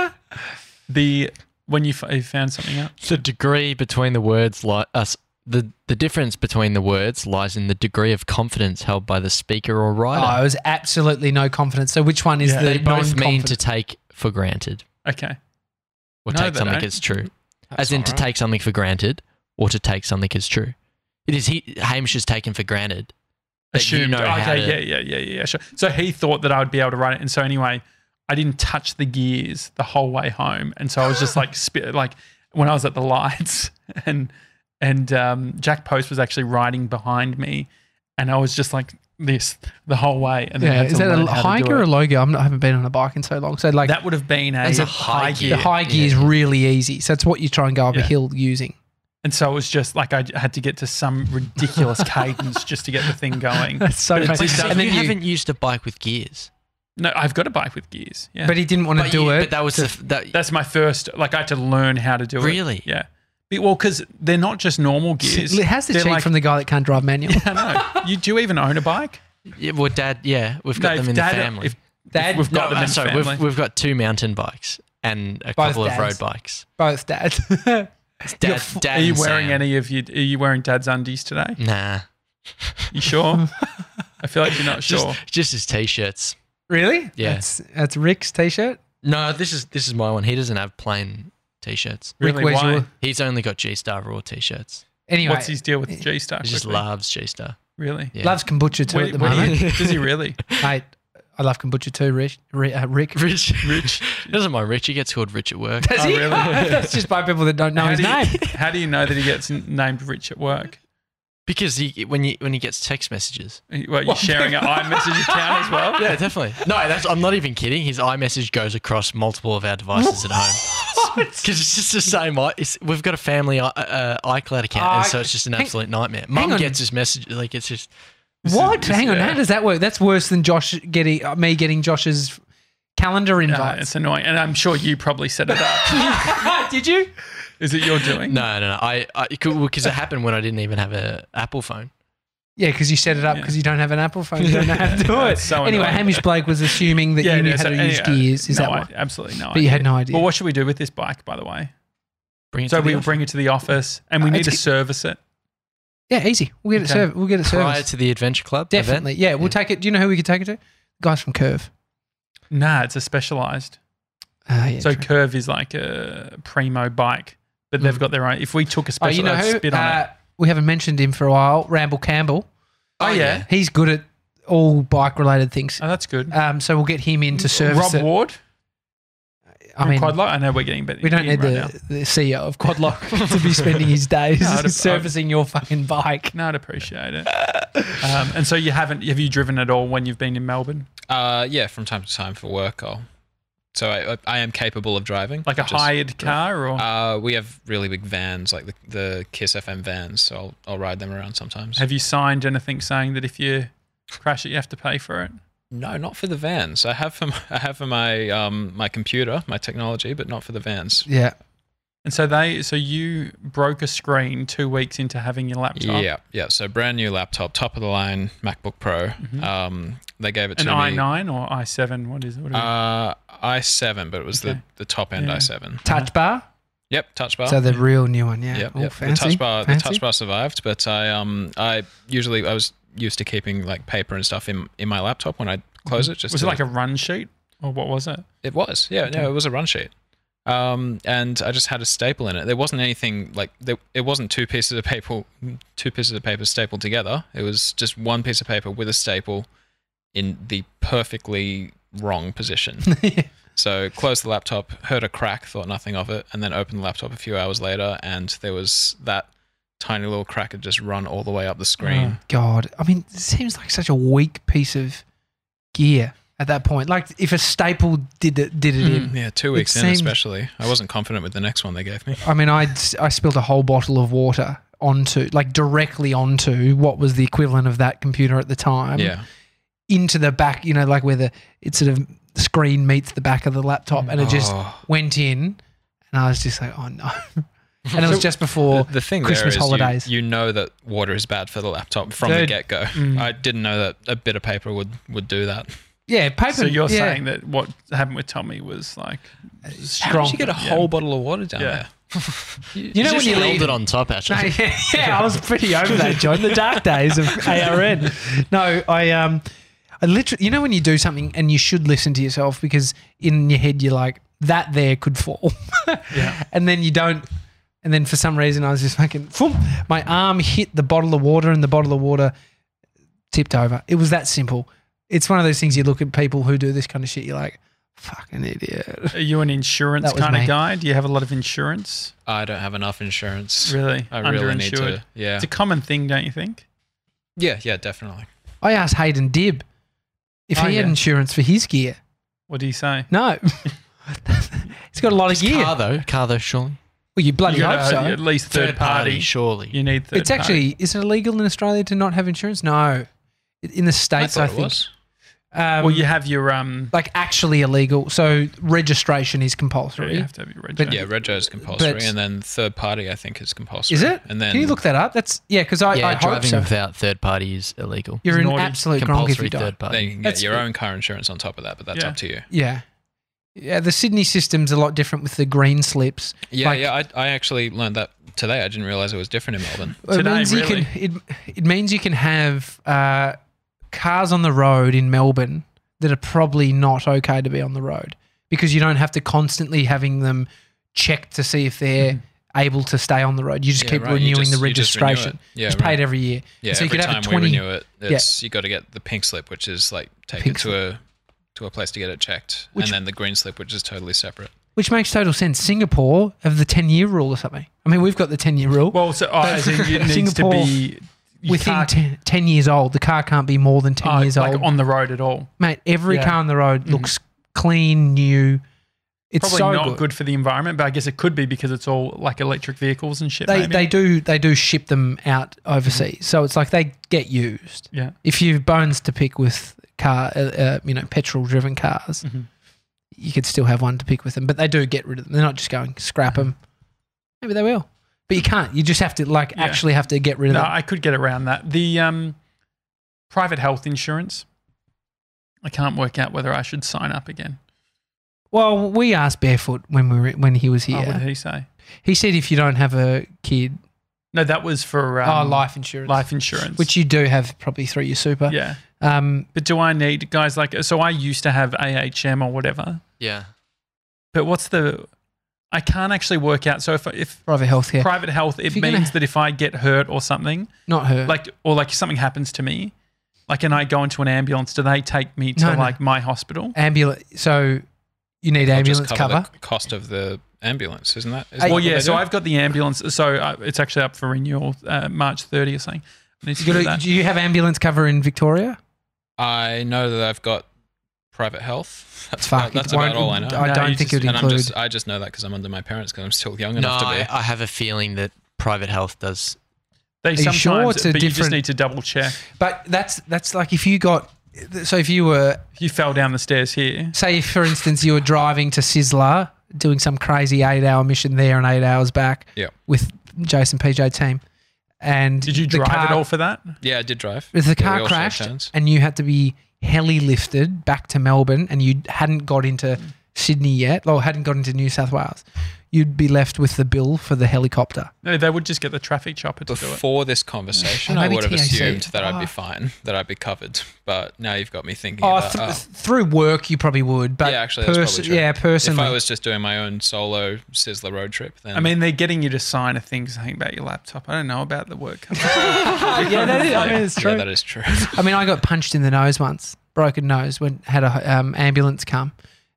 [SPEAKER 1] the when you, f- you found something out.
[SPEAKER 3] The degree between the words, li- us, the the difference between the words lies in the degree of confidence held by the speaker or writer.
[SPEAKER 2] Oh, it was absolutely no confidence. So which one is
[SPEAKER 1] Yeah.
[SPEAKER 2] the
[SPEAKER 3] they both mean to
[SPEAKER 2] non-confident?
[SPEAKER 3] take for granted,
[SPEAKER 1] Okay,
[SPEAKER 3] or
[SPEAKER 1] No,
[SPEAKER 3] take
[SPEAKER 1] they
[SPEAKER 3] something
[SPEAKER 1] don't.
[SPEAKER 3] as true.
[SPEAKER 4] That's
[SPEAKER 3] as in
[SPEAKER 4] not
[SPEAKER 3] to
[SPEAKER 4] right.
[SPEAKER 3] take something for granted, or to take something as true. It is he Hamish is taken for granted. That you
[SPEAKER 1] assumed.
[SPEAKER 3] know how
[SPEAKER 1] okay,
[SPEAKER 3] to-
[SPEAKER 1] yeah, yeah, yeah, yeah. Sure. So he thought that I would be able to run it, and so anyway, I didn't touch the gears the whole way home, and so I was just like, spit, like when I was at the lights, and and um, Jack Post was actually riding behind me, and I was just like this the whole way. And then I
[SPEAKER 2] Yeah,
[SPEAKER 1] had to
[SPEAKER 2] is that
[SPEAKER 1] learn
[SPEAKER 2] a
[SPEAKER 1] how to
[SPEAKER 2] high
[SPEAKER 1] do
[SPEAKER 2] gear or
[SPEAKER 1] it.
[SPEAKER 2] low gear? I'm not, I haven't been on a bike in so long. So like
[SPEAKER 1] That would have been a,
[SPEAKER 2] Is it
[SPEAKER 1] high
[SPEAKER 3] high
[SPEAKER 1] gear.
[SPEAKER 2] the high gear
[SPEAKER 3] yeah.
[SPEAKER 2] is really easy. So that's what you try and go up a
[SPEAKER 1] Yeah.
[SPEAKER 2] hill using.
[SPEAKER 1] And so it was just like I had to get to some ridiculous cadence just to get the thing going.
[SPEAKER 2] That's so
[SPEAKER 1] But it
[SPEAKER 2] funny.
[SPEAKER 1] just
[SPEAKER 3] So
[SPEAKER 1] doesn't-
[SPEAKER 2] And
[SPEAKER 3] you
[SPEAKER 2] then you,
[SPEAKER 3] haven't used a bike with gears.
[SPEAKER 1] No, I've got a bike with gears. Yeah.
[SPEAKER 2] but he didn't want to
[SPEAKER 3] But,
[SPEAKER 2] do
[SPEAKER 3] you,
[SPEAKER 2] it.
[SPEAKER 3] but that was the, f- that,
[SPEAKER 1] That's my first, like I had to learn how to do it.
[SPEAKER 3] Really?
[SPEAKER 1] Yeah. Be- Well, because they're not just normal gears.
[SPEAKER 2] It has the
[SPEAKER 1] They're
[SPEAKER 2] cheat
[SPEAKER 1] like-
[SPEAKER 2] from the guy that can't drive manual.
[SPEAKER 1] I know. You do you even own a bike?
[SPEAKER 3] yeah, well, Dad, yeah, we've got
[SPEAKER 1] No,
[SPEAKER 3] them
[SPEAKER 1] if
[SPEAKER 3] in
[SPEAKER 1] Dad-
[SPEAKER 3] the family.
[SPEAKER 1] If,
[SPEAKER 2] Dad,
[SPEAKER 1] if we've got
[SPEAKER 3] no,
[SPEAKER 1] them
[SPEAKER 3] uh,
[SPEAKER 1] in
[SPEAKER 3] sorry,
[SPEAKER 1] family.
[SPEAKER 3] we've, we've got two mountain bikes and a
[SPEAKER 2] Both
[SPEAKER 3] couple of
[SPEAKER 2] dads.
[SPEAKER 3] road bikes.
[SPEAKER 2] both dads.
[SPEAKER 3] Dad, Dad
[SPEAKER 1] are you
[SPEAKER 3] and
[SPEAKER 1] wearing
[SPEAKER 3] Sam.
[SPEAKER 1] any of you? Are you wearing Dad's undies today?
[SPEAKER 3] Nah,
[SPEAKER 1] You sure? I feel like you're not
[SPEAKER 3] just,
[SPEAKER 1] sure.
[SPEAKER 3] just his t-shirts.
[SPEAKER 2] Really?
[SPEAKER 3] Yeah.
[SPEAKER 2] That's, that's Rick's t-shirt.
[SPEAKER 3] No, this is this is my one. He doesn't have plain t-shirts.
[SPEAKER 2] Rick,
[SPEAKER 1] Really?
[SPEAKER 2] where's
[SPEAKER 1] Why?
[SPEAKER 2] your-
[SPEAKER 3] He's only got G-Star Raw t-shirts.
[SPEAKER 2] Anyway,
[SPEAKER 1] What's his deal with the G Star?
[SPEAKER 3] He just loves G-Star.
[SPEAKER 1] Really?
[SPEAKER 3] Yeah.
[SPEAKER 2] loves kombucha too
[SPEAKER 1] Where-
[SPEAKER 2] at the
[SPEAKER 1] where do
[SPEAKER 2] moment.
[SPEAKER 1] you- does he really?
[SPEAKER 2] Mate, I love kombucha too, Rick. Rick, uh, Rick.
[SPEAKER 3] Rich. Rich. Doesn't mind Rich. He gets called Rich at work.
[SPEAKER 2] Does
[SPEAKER 1] Oh,
[SPEAKER 2] he?
[SPEAKER 1] really?
[SPEAKER 2] That's just by people that don't know
[SPEAKER 1] how,
[SPEAKER 2] his
[SPEAKER 1] do you,
[SPEAKER 2] name.
[SPEAKER 1] how do you know that he gets n- named Rich at work?
[SPEAKER 3] Because he when you when he gets text messages.
[SPEAKER 1] Well, you're sharing an iMessage account as well?
[SPEAKER 3] Yeah, definitely. No, that's I'm not even kidding. His iMessage goes across multiple of our devices at home. Because it's just the same. i- It's, we've got a family uh, uh, iCloud account, and so it's just an
[SPEAKER 2] hang-
[SPEAKER 3] absolute nightmare.
[SPEAKER 2] hang
[SPEAKER 3] Mum
[SPEAKER 2] on.
[SPEAKER 3] gets his message like it's just.
[SPEAKER 1] This is-
[SPEAKER 2] What?
[SPEAKER 1] this-
[SPEAKER 2] Hang on,
[SPEAKER 1] yeah.
[SPEAKER 2] how does that work? That's worse than Josh getting uh, me getting Josh's calendar
[SPEAKER 1] No,
[SPEAKER 2] invites.
[SPEAKER 1] it's annoying. And I'm sure you probably set it up.
[SPEAKER 2] Did you?
[SPEAKER 1] Is it you're doing?
[SPEAKER 3] No, no, no. I because it happened when I didn't even have a Apple phone.
[SPEAKER 2] Yeah, because you set it up
[SPEAKER 1] Yeah.
[SPEAKER 2] because you don't have an Apple phone. You don't know how to do it.
[SPEAKER 1] It's so
[SPEAKER 2] anyway,
[SPEAKER 1] annoying.
[SPEAKER 2] Hamish Blake was assuming that you knew
[SPEAKER 1] no,
[SPEAKER 2] how
[SPEAKER 1] so
[SPEAKER 2] to use
[SPEAKER 1] anyway,
[SPEAKER 2] gears. Is
[SPEAKER 1] no,
[SPEAKER 2] that
[SPEAKER 1] I-
[SPEAKER 2] what?
[SPEAKER 1] Absolutely no
[SPEAKER 2] But
[SPEAKER 1] idea.
[SPEAKER 2] you had no idea.
[SPEAKER 1] Well, what should we do with this bike, by the way?
[SPEAKER 3] Bring it
[SPEAKER 1] So
[SPEAKER 3] to the
[SPEAKER 1] we'll
[SPEAKER 3] office.
[SPEAKER 1] bring it to the office and we
[SPEAKER 2] Uh,
[SPEAKER 1] need
[SPEAKER 2] it's
[SPEAKER 1] to
[SPEAKER 2] g-
[SPEAKER 1] service it.
[SPEAKER 2] Yeah, easy. We'll get it.
[SPEAKER 1] Okay.
[SPEAKER 2] Serv- we'll get it
[SPEAKER 3] prior
[SPEAKER 2] serviced.
[SPEAKER 3] to the Adventure Club.
[SPEAKER 2] Definitely.
[SPEAKER 3] event.
[SPEAKER 2] Yeah, we'll take it. Do you know who we could take it to? Guys from Curve.
[SPEAKER 1] Nah, it's a specialized.
[SPEAKER 2] Ah, yeah.
[SPEAKER 1] so
[SPEAKER 2] true.
[SPEAKER 1] Curve is like a primo bike, but they've
[SPEAKER 2] Mm.
[SPEAKER 1] got their own. If we took a
[SPEAKER 2] oh, you know
[SPEAKER 1] specialized
[SPEAKER 2] who?
[SPEAKER 1] spit on
[SPEAKER 2] Uh,
[SPEAKER 1] it.
[SPEAKER 2] we haven't mentioned him for a while. Ramble Campbell.
[SPEAKER 1] Oh, yeah.
[SPEAKER 2] He's good at all bike related things.
[SPEAKER 1] Oh, that's good.
[SPEAKER 2] Um, so we'll get him in to service
[SPEAKER 1] Rob
[SPEAKER 2] it.
[SPEAKER 1] Ward
[SPEAKER 2] I
[SPEAKER 1] from
[SPEAKER 2] mean,
[SPEAKER 1] Quadlock. I know we're getting better.
[SPEAKER 2] we don't need
[SPEAKER 1] right now.
[SPEAKER 2] the, the C E O of Quadlock to be spending his days
[SPEAKER 1] No, I'd- I'd-
[SPEAKER 2] servicing your fucking bike.
[SPEAKER 1] No, I'd appreciate it. um, and so you haven't? Have you driven at all when you've been in Melbourne?
[SPEAKER 4] Uh, yeah, from time to time for work. I'll, so I, I am capable of driving.
[SPEAKER 1] Like a
[SPEAKER 4] Just-
[SPEAKER 1] hired car, or
[SPEAKER 4] Uh, we have really big vans, like the, the Kiss F M vans. So I'll, I'll ride them around sometimes.
[SPEAKER 1] have you signed anything saying that if you crash it, you have to pay for it?
[SPEAKER 4] No, not for the vans. I have for my, I have for my um my computer, my technology, but not for the vans.
[SPEAKER 2] Yeah.
[SPEAKER 1] And so they, so you broke a screen two weeks into having your laptop.
[SPEAKER 4] Yeah, yeah. So brand new laptop, top of the line MacBook Pro.
[SPEAKER 1] Mhm.
[SPEAKER 4] Um, they gave it
[SPEAKER 1] An
[SPEAKER 4] to
[SPEAKER 1] i
[SPEAKER 4] me.
[SPEAKER 1] nine or i seven? What is it? What is it?
[SPEAKER 4] Uh, i seven, but it was
[SPEAKER 1] Okay.
[SPEAKER 4] the, the top end
[SPEAKER 1] Yeah.
[SPEAKER 4] i seven.
[SPEAKER 2] Touch bar.
[SPEAKER 4] Yep, touch bar.
[SPEAKER 2] So the real new one. Yeah.
[SPEAKER 4] Yep,
[SPEAKER 2] Oh,
[SPEAKER 4] yep.
[SPEAKER 2] fancy.
[SPEAKER 4] The touch bar,
[SPEAKER 2] fancy.
[SPEAKER 4] the touch bar survived, but I um I usually I was used to keeping like paper and stuff in in my laptop when I close it. Just
[SPEAKER 1] was
[SPEAKER 4] to,
[SPEAKER 1] it like a run sheet or what was it?
[SPEAKER 4] It was, yeah,
[SPEAKER 1] Okay.
[SPEAKER 4] no, it was a run sheet. Um, and I just had a staple in it. There wasn't anything like there, it wasn't two pieces of paper, two pieces of paper stapled together. It was just one piece of paper with a staple in the perfectly wrong position. So closed the laptop, heard a crack, thought nothing of it, and then opened the laptop a few hours later, and there was that tiny little crack had just run all the way up the screen.
[SPEAKER 2] Oh, God. I mean, it seems like such a weak piece of gear at that point. Like if a staple did it, did it in.
[SPEAKER 4] Yeah, two weeks in
[SPEAKER 2] seemed-
[SPEAKER 4] especially. I wasn't confident with the next one they gave me.
[SPEAKER 2] I mean, I I spilled a whole bottle of water onto, like directly onto what was the equivalent of that computer at the time.
[SPEAKER 4] Yeah.
[SPEAKER 2] Into the back, you know, like where the it sort of screen meets the back of the laptop, and it just
[SPEAKER 4] Oh.
[SPEAKER 2] went in, and I was just like, oh no. And it was just before
[SPEAKER 4] The, the thing
[SPEAKER 2] Christmas
[SPEAKER 4] there is
[SPEAKER 2] holidays.
[SPEAKER 4] You, you know that water is bad for the laptop from the
[SPEAKER 2] Dude.
[SPEAKER 4] get go.
[SPEAKER 1] Mm.
[SPEAKER 4] I didn't know that a bit of paper would, would do that.
[SPEAKER 2] yeah, paper.
[SPEAKER 1] So you're
[SPEAKER 2] yeah.
[SPEAKER 1] saying that what happened with Tommy was like
[SPEAKER 4] How
[SPEAKER 2] strong.
[SPEAKER 4] did you get a
[SPEAKER 1] Yeah.
[SPEAKER 4] whole bottle of water down
[SPEAKER 1] Yeah.
[SPEAKER 4] there?
[SPEAKER 2] You know
[SPEAKER 3] just
[SPEAKER 2] when you
[SPEAKER 3] held
[SPEAKER 2] leave
[SPEAKER 3] it on top, actually.
[SPEAKER 2] No, yeah, yeah, I was pretty over that, John. The dark days of A R N. No, I um, I literally, you know, when you do something and you should listen to yourself because in your head you're like, that there could fall,
[SPEAKER 1] Yeah.
[SPEAKER 2] and then you don't, and then for some reason I was just fucking, boom, my arm hit the bottle of water and the bottle of water tipped over. It was that simple. It's one of those things you look at people who do this kind of shit, you're like, Fucking idiot.
[SPEAKER 1] Are you an insurance
[SPEAKER 2] That was
[SPEAKER 1] kind
[SPEAKER 2] me.
[SPEAKER 1] of guy? Do you have a lot of insurance?
[SPEAKER 4] I don't have enough insurance.
[SPEAKER 1] Really?
[SPEAKER 4] I really need
[SPEAKER 1] Underinsured?
[SPEAKER 4] to. Yeah.
[SPEAKER 1] It's a common thing, don't you think?
[SPEAKER 4] Yeah, yeah, definitely.
[SPEAKER 2] I asked Hayden Dibb if
[SPEAKER 1] Oh,
[SPEAKER 2] he had
[SPEAKER 1] yeah.
[SPEAKER 2] insurance for his gear.
[SPEAKER 1] What do you say?
[SPEAKER 2] No. He's got a lot of gear.
[SPEAKER 3] Car though, car though, surely.
[SPEAKER 2] Well, you bloody
[SPEAKER 1] You
[SPEAKER 2] hope
[SPEAKER 1] gotta-
[SPEAKER 2] so.
[SPEAKER 1] At least third, party.
[SPEAKER 3] surely.
[SPEAKER 1] You need third
[SPEAKER 2] It's actually, is it illegal in Australia to not have insurance? No. In the States, I,
[SPEAKER 4] I thought it
[SPEAKER 2] think.
[SPEAKER 4] was.
[SPEAKER 2] Um,
[SPEAKER 1] Well, you have your um.
[SPEAKER 2] like actually illegal. So registration is
[SPEAKER 1] You
[SPEAKER 2] compulsory.
[SPEAKER 1] have to have your
[SPEAKER 2] But-
[SPEAKER 1] reg.
[SPEAKER 4] Yeah, rego is compulsory,
[SPEAKER 2] But-
[SPEAKER 4] and then third party I think is compulsory.
[SPEAKER 2] Is it?
[SPEAKER 4] And then
[SPEAKER 2] Can you look that up? That's yeah, because I,
[SPEAKER 3] yeah,
[SPEAKER 2] I hope
[SPEAKER 3] driving
[SPEAKER 2] so.
[SPEAKER 3] without third party is illegal.
[SPEAKER 2] You're an
[SPEAKER 1] Naughty.
[SPEAKER 2] absolute gronk if
[SPEAKER 3] Compulsory
[SPEAKER 2] you don't.
[SPEAKER 3] third party.
[SPEAKER 4] then you can
[SPEAKER 2] That's-
[SPEAKER 4] get your own car insurance on top of that, but that's
[SPEAKER 1] Yeah.
[SPEAKER 4] up to you.
[SPEAKER 2] Yeah. Yeah, the Sydney system's a lot different with the green slips.
[SPEAKER 4] Yeah,
[SPEAKER 2] Like-
[SPEAKER 4] yeah. I, I actually learned that today. I didn't realize it was different in Melbourne.
[SPEAKER 2] It
[SPEAKER 1] Today,
[SPEAKER 2] means you
[SPEAKER 1] really?
[SPEAKER 2] can it, it means you can have uh, cars on the road in Melbourne that are probably not okay to be on the road because you don't have to constantly having them checked to see if they're
[SPEAKER 1] Mm-hmm.
[SPEAKER 2] able to stay on the road. You just
[SPEAKER 4] Yeah,
[SPEAKER 2] keep
[SPEAKER 4] right, you
[SPEAKER 2] renewing
[SPEAKER 4] just-
[SPEAKER 2] the
[SPEAKER 4] you just renew it.
[SPEAKER 2] registration.
[SPEAKER 4] Yeah,
[SPEAKER 2] it's
[SPEAKER 4] right.
[SPEAKER 2] paid every year.
[SPEAKER 4] Yeah,
[SPEAKER 2] So you
[SPEAKER 4] every
[SPEAKER 2] could have a
[SPEAKER 4] time
[SPEAKER 2] twenty
[SPEAKER 4] we renew it, it's you got to get the pink slip, which is like take
[SPEAKER 2] pink
[SPEAKER 4] it to a to a place to get it checked,
[SPEAKER 2] Which-
[SPEAKER 4] and then the green slip, which is totally separate.
[SPEAKER 2] which makes total sense. Singapore have the ten-year rule or something. I mean, we've got the ten-year rule.
[SPEAKER 1] Well, so oh, as in it needs to
[SPEAKER 2] Singapore,
[SPEAKER 1] be you
[SPEAKER 2] Within
[SPEAKER 1] can't-
[SPEAKER 2] ten, ten years old, the car can't be more than ten
[SPEAKER 1] oh,
[SPEAKER 2] years
[SPEAKER 1] like
[SPEAKER 2] old.
[SPEAKER 1] on the road at all.
[SPEAKER 2] Mate, every
[SPEAKER 1] Yeah.
[SPEAKER 2] car on the road
[SPEAKER 1] Mhm.
[SPEAKER 2] looks clean, new. It's
[SPEAKER 1] Probably
[SPEAKER 2] so
[SPEAKER 1] not
[SPEAKER 2] good.
[SPEAKER 1] good. for the environment, but I guess it could be because it's all like electric vehicles and shit.
[SPEAKER 2] They
[SPEAKER 1] maybe.
[SPEAKER 2] they do they do ship them out overseas, so it's like they get used.
[SPEAKER 1] yeah.
[SPEAKER 2] If you've bones to pick with car, uh, uh, you know, petrol driven cars,
[SPEAKER 1] Mhm.
[SPEAKER 2] you could still have one to pick with them. But they do get rid of them. They're not just going scrap them. Maybe they will, but you can't. You just have to like
[SPEAKER 1] Yeah.
[SPEAKER 2] actually have to get rid of
[SPEAKER 1] No,
[SPEAKER 2] them.
[SPEAKER 1] I could get around that. The um, private health insurance. I can't work out whether I should sign up again.
[SPEAKER 2] Well, we asked Barefoot when we were when he was
[SPEAKER 1] Oh,
[SPEAKER 2] here.
[SPEAKER 1] what did he say?
[SPEAKER 2] He said if you don't have a kid,
[SPEAKER 1] No, that was for um,
[SPEAKER 2] oh, life insurance,
[SPEAKER 1] life insurance,
[SPEAKER 2] which you do have probably through your super.
[SPEAKER 1] yeah.
[SPEAKER 2] Um,
[SPEAKER 1] But do I need guys like? So I used to have A H M or whatever.
[SPEAKER 3] Yeah.
[SPEAKER 1] But what's the? I can't actually work out. So if if
[SPEAKER 2] private healthcare,
[SPEAKER 1] private health, it
[SPEAKER 2] If you're
[SPEAKER 1] means
[SPEAKER 2] gonna-
[SPEAKER 1] that if I get hurt or something,
[SPEAKER 2] not her.
[SPEAKER 1] like or like something happens to me, like and I go into an ambulance, do they take me to
[SPEAKER 2] No, no.
[SPEAKER 1] like my hospital?
[SPEAKER 2] ambulance. So you need
[SPEAKER 4] They'll
[SPEAKER 2] ambulance
[SPEAKER 4] just cover,
[SPEAKER 2] cover.
[SPEAKER 4] the cost of the ambulance, isn't that? Isn't
[SPEAKER 2] Hey,
[SPEAKER 4] that
[SPEAKER 1] Well,
[SPEAKER 4] what
[SPEAKER 1] yeah.
[SPEAKER 4] they
[SPEAKER 1] So
[SPEAKER 4] do?
[SPEAKER 1] I've got the ambulance. So uh, it's actually up for renewal uh, March thirtieth or something. I need to
[SPEAKER 2] You
[SPEAKER 1] do
[SPEAKER 2] gotta,
[SPEAKER 1] that.
[SPEAKER 2] do you have ambulance cover in Victoria?
[SPEAKER 4] I know that I've got private health. That's
[SPEAKER 2] Fuck,
[SPEAKER 4] about, that's
[SPEAKER 2] it won't-
[SPEAKER 4] about all I know.
[SPEAKER 2] I
[SPEAKER 1] No,
[SPEAKER 2] don't
[SPEAKER 1] you
[SPEAKER 2] think
[SPEAKER 1] just-
[SPEAKER 2] it would
[SPEAKER 4] and I'm
[SPEAKER 2] include.
[SPEAKER 4] just I just know that because I'm under my parents because I'm still young
[SPEAKER 3] No,
[SPEAKER 4] enough to
[SPEAKER 3] I,
[SPEAKER 4] be.
[SPEAKER 3] I have a feeling that private health does.
[SPEAKER 1] They
[SPEAKER 2] you
[SPEAKER 1] sometimes,
[SPEAKER 2] sure it's a
[SPEAKER 1] but you just
[SPEAKER 2] different-
[SPEAKER 1] need to double check.
[SPEAKER 2] But that's that's like if you got. So if you were,
[SPEAKER 1] If you fell down the stairs here,
[SPEAKER 2] say, if, for instance, you were driving to Sizzler, doing some crazy eight-hour mission there and eight hours back,
[SPEAKER 4] Yeah.
[SPEAKER 2] with Jason P J team, and
[SPEAKER 1] did you
[SPEAKER 2] the
[SPEAKER 1] drive
[SPEAKER 2] car,
[SPEAKER 1] at all for that?
[SPEAKER 4] Yeah, I did drive.
[SPEAKER 2] If the
[SPEAKER 4] Yeah,
[SPEAKER 2] car
[SPEAKER 4] we all showed
[SPEAKER 2] crashed
[SPEAKER 4] turns.
[SPEAKER 2] and you had to be heli lifted back to Melbourne and you hadn't got into Sydney yet, or hadn't got into New South Wales, you'd be left with the bill for the helicopter.
[SPEAKER 1] No, they would just get the traffic chopper to do it.
[SPEAKER 4] Before this conversation,
[SPEAKER 2] Oh,
[SPEAKER 4] I
[SPEAKER 2] maybe
[SPEAKER 4] would have
[SPEAKER 2] T A C.
[SPEAKER 4] assumed that I'd
[SPEAKER 2] Oh.
[SPEAKER 4] be fine, that I'd be covered. But now you've got me thinking
[SPEAKER 2] Oh,
[SPEAKER 4] about
[SPEAKER 2] th-
[SPEAKER 4] oh,
[SPEAKER 2] through work you probably would, but
[SPEAKER 4] Yeah, actually, that's probably
[SPEAKER 2] person-
[SPEAKER 4] true.
[SPEAKER 2] yeah, personally,
[SPEAKER 4] if I was just doing my own solo Sizzler road trip, then
[SPEAKER 1] I mean, they're getting you to sign a thing saying about your laptop. I don't know about the work.
[SPEAKER 2] yeah, that is, I mean, it's true.
[SPEAKER 4] yeah, that is true.
[SPEAKER 2] I mean, I got punched in the nose once, broken nose, when had a um, ambulance come,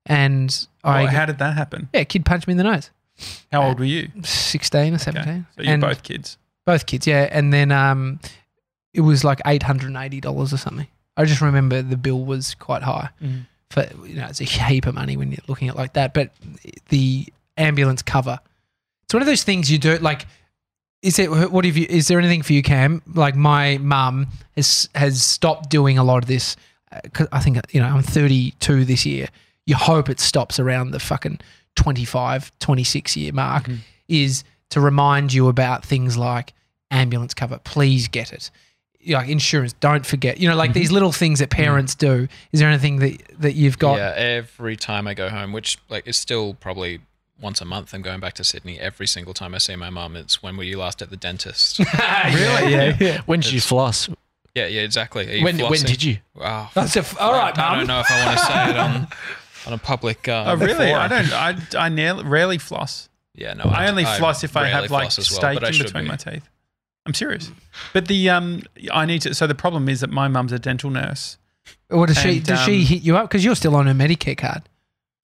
[SPEAKER 2] and I
[SPEAKER 1] Well, how did that happen?
[SPEAKER 2] yeah, kid punched me in the nose.
[SPEAKER 1] How old were you?
[SPEAKER 2] Sixteen or
[SPEAKER 1] Okay.
[SPEAKER 2] seventeen.
[SPEAKER 1] So you're
[SPEAKER 2] And
[SPEAKER 1] both kids.
[SPEAKER 2] both kids, yeah. And then um, it was like eight hundred and eighty dollars or something. I just remember the bill was quite high. For you know, it's a heap of money when you're looking at it like that. But the ambulance cover, it's one of those things you do. Like, is it? What have you? Is there anything for you, Cam? Like, my mum has has stopped doing a lot of this. Because I think you know I'm thirty-two this year. You hope it stops around the fucking twenty-five, twenty-six year mark.
[SPEAKER 1] Mhm.
[SPEAKER 2] Is to remind you about things like ambulance cover. Please get it. Like insurance, don't forget. You know, like these little things that parents do. Is there anything that that you've got?
[SPEAKER 4] Yeah, every time I go home, which like is still probably once a month, I'm going back to Sydney. Every single time I see my mum, it's when were you last at the dentist?
[SPEAKER 2] Really? Yeah. yeah.
[SPEAKER 3] When did you
[SPEAKER 4] It's-
[SPEAKER 3] floss?
[SPEAKER 4] yeah, yeah, exactly. Are you
[SPEAKER 3] When when
[SPEAKER 4] flossing?
[SPEAKER 3] did you?
[SPEAKER 4] Wow.
[SPEAKER 2] That's a f- all right,
[SPEAKER 4] I
[SPEAKER 2] mum.
[SPEAKER 4] don't know if I want to say it on on a public. Uh,
[SPEAKER 1] Oh, really?
[SPEAKER 4] forum.
[SPEAKER 1] I don't. I I nearly, rarely floss.
[SPEAKER 4] Yeah, no.
[SPEAKER 1] I only floss if I
[SPEAKER 4] rarely
[SPEAKER 1] have like
[SPEAKER 4] floss as well,
[SPEAKER 1] steak
[SPEAKER 4] but I
[SPEAKER 1] in
[SPEAKER 4] should
[SPEAKER 1] between
[SPEAKER 4] be.
[SPEAKER 1] my teeth. I'm serious. But the um, I need to. So the problem is that my mum's a dental nurse.
[SPEAKER 2] Or does she
[SPEAKER 1] And,
[SPEAKER 2] does she
[SPEAKER 1] um,
[SPEAKER 2] hit you up because you're still on her Medicare card?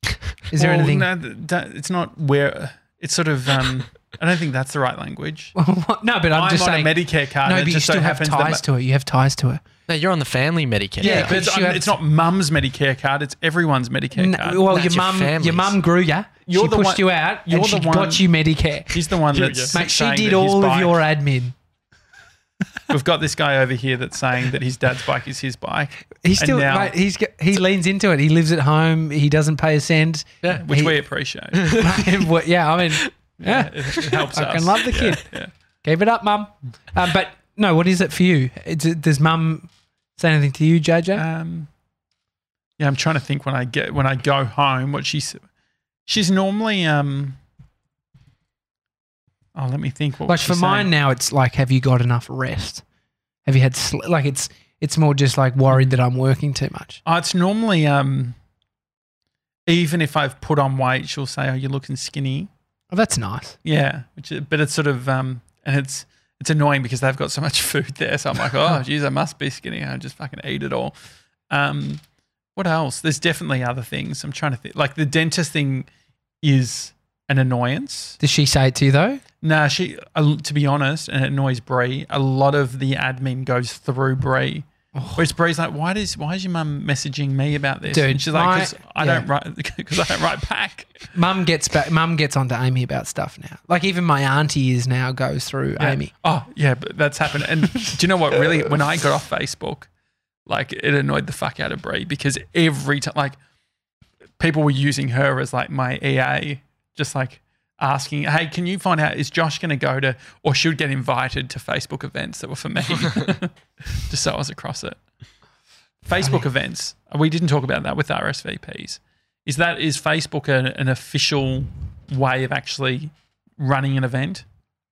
[SPEAKER 2] Is there
[SPEAKER 1] Well,
[SPEAKER 2] anything?
[SPEAKER 1] No, th- that, it's not where. It's sort of. Um, I don't think that's the right language.
[SPEAKER 2] no, but I'm,
[SPEAKER 1] I'm
[SPEAKER 2] just
[SPEAKER 1] on
[SPEAKER 2] saying.
[SPEAKER 1] a Medicare card.
[SPEAKER 2] no,
[SPEAKER 1] and
[SPEAKER 2] but
[SPEAKER 1] it
[SPEAKER 2] you
[SPEAKER 1] just so
[SPEAKER 2] still have
[SPEAKER 1] happens
[SPEAKER 2] ties
[SPEAKER 1] that
[SPEAKER 2] to it. You have ties to it.
[SPEAKER 3] No, you're on the family Medicare.
[SPEAKER 2] Yeah,
[SPEAKER 1] Yeah, but it's,
[SPEAKER 2] because you
[SPEAKER 1] I'm-
[SPEAKER 2] have-
[SPEAKER 1] it's not mum's Medicare card. It's everyone's Medicare
[SPEAKER 2] N-
[SPEAKER 1] card.
[SPEAKER 2] well,
[SPEAKER 3] That's
[SPEAKER 2] your
[SPEAKER 3] your
[SPEAKER 2] mum,
[SPEAKER 3] family's.
[SPEAKER 2] your mum grew ya.
[SPEAKER 1] You're
[SPEAKER 2] she
[SPEAKER 1] the
[SPEAKER 2] pushed
[SPEAKER 1] one-
[SPEAKER 2] you out,
[SPEAKER 1] you're
[SPEAKER 2] and she
[SPEAKER 1] the one-
[SPEAKER 2] got you Medicare.
[SPEAKER 1] He's the one
[SPEAKER 3] Yeah,
[SPEAKER 1] that's
[SPEAKER 3] yeah.
[SPEAKER 2] Mate, she
[SPEAKER 1] saying
[SPEAKER 2] did
[SPEAKER 1] that his
[SPEAKER 2] all of
[SPEAKER 1] bike-
[SPEAKER 2] your admin.
[SPEAKER 1] We've got this guy over here that's saying that his dad's bike is his bike,
[SPEAKER 2] He's
[SPEAKER 1] And
[SPEAKER 2] still,
[SPEAKER 1] now-
[SPEAKER 2] mate, he's got- he leans into it. He lives at home. He doesn't pay a cent.
[SPEAKER 3] Yeah.
[SPEAKER 1] which
[SPEAKER 2] He-
[SPEAKER 1] we appreciate.
[SPEAKER 2] What- yeah, I mean, yeah,
[SPEAKER 1] it, it helps
[SPEAKER 2] I
[SPEAKER 1] us.
[SPEAKER 2] can love the
[SPEAKER 1] Yeah,
[SPEAKER 2] kid.
[SPEAKER 1] yeah.
[SPEAKER 2] keep it up, mum. Um, but no, what is it for you? It's, does mum say anything to you, J J?
[SPEAKER 1] Um, yeah, I'm trying to think when I get when I go home. What she's she's normally um. Oh, let me think. What
[SPEAKER 2] like
[SPEAKER 1] was she
[SPEAKER 2] for mine
[SPEAKER 1] saying?
[SPEAKER 2] now, it's like, have you got enough rest? Have you had sl- like it's it's more just like worried that I'm working too much.
[SPEAKER 1] Oh, it's normally um. Even if I've put on weight, she'll say, "Oh, you're looking skinny."
[SPEAKER 2] Oh, that's nice.
[SPEAKER 1] Yeah, which is, but it's sort of um, and it's it's annoying because they've got so much food there. So I'm like, oh, geez, I must be skinny. I just fucking eat it all. Um, what else? There's definitely other things. I'm trying to think. Like the dentist thing is an annoyance.
[SPEAKER 2] Does she say it to you though?
[SPEAKER 1] Nah, she. Uh, to be honest, and it annoys Bree. A lot of the admin goes through Bree.
[SPEAKER 2] Oh.
[SPEAKER 1] Whereas Bree's like, why does why is your mum messaging me about this?
[SPEAKER 2] Dude,
[SPEAKER 1] and she's like,
[SPEAKER 2] my-
[SPEAKER 1] because I
[SPEAKER 2] yeah.
[SPEAKER 1] don't write because I don't write back.
[SPEAKER 2] Mum gets back. Mum gets onto Amy about stuff now. Like even my auntie is now goes through
[SPEAKER 1] Yeah.
[SPEAKER 2] Amy.
[SPEAKER 1] Oh, yeah, but that's happened. And do you know what? Really, when I got off Facebook, like it annoyed the fuck out of Bree because every time, like, people were using her as like my E A, just like asking, "Hey, can you find out is Josh going to go to, or should get invited to Facebook events that were for me?" Just so I was across it. Facebook events. We didn't talk about that with R S V Ps. Is that is Facebook an, an official way of actually running an event?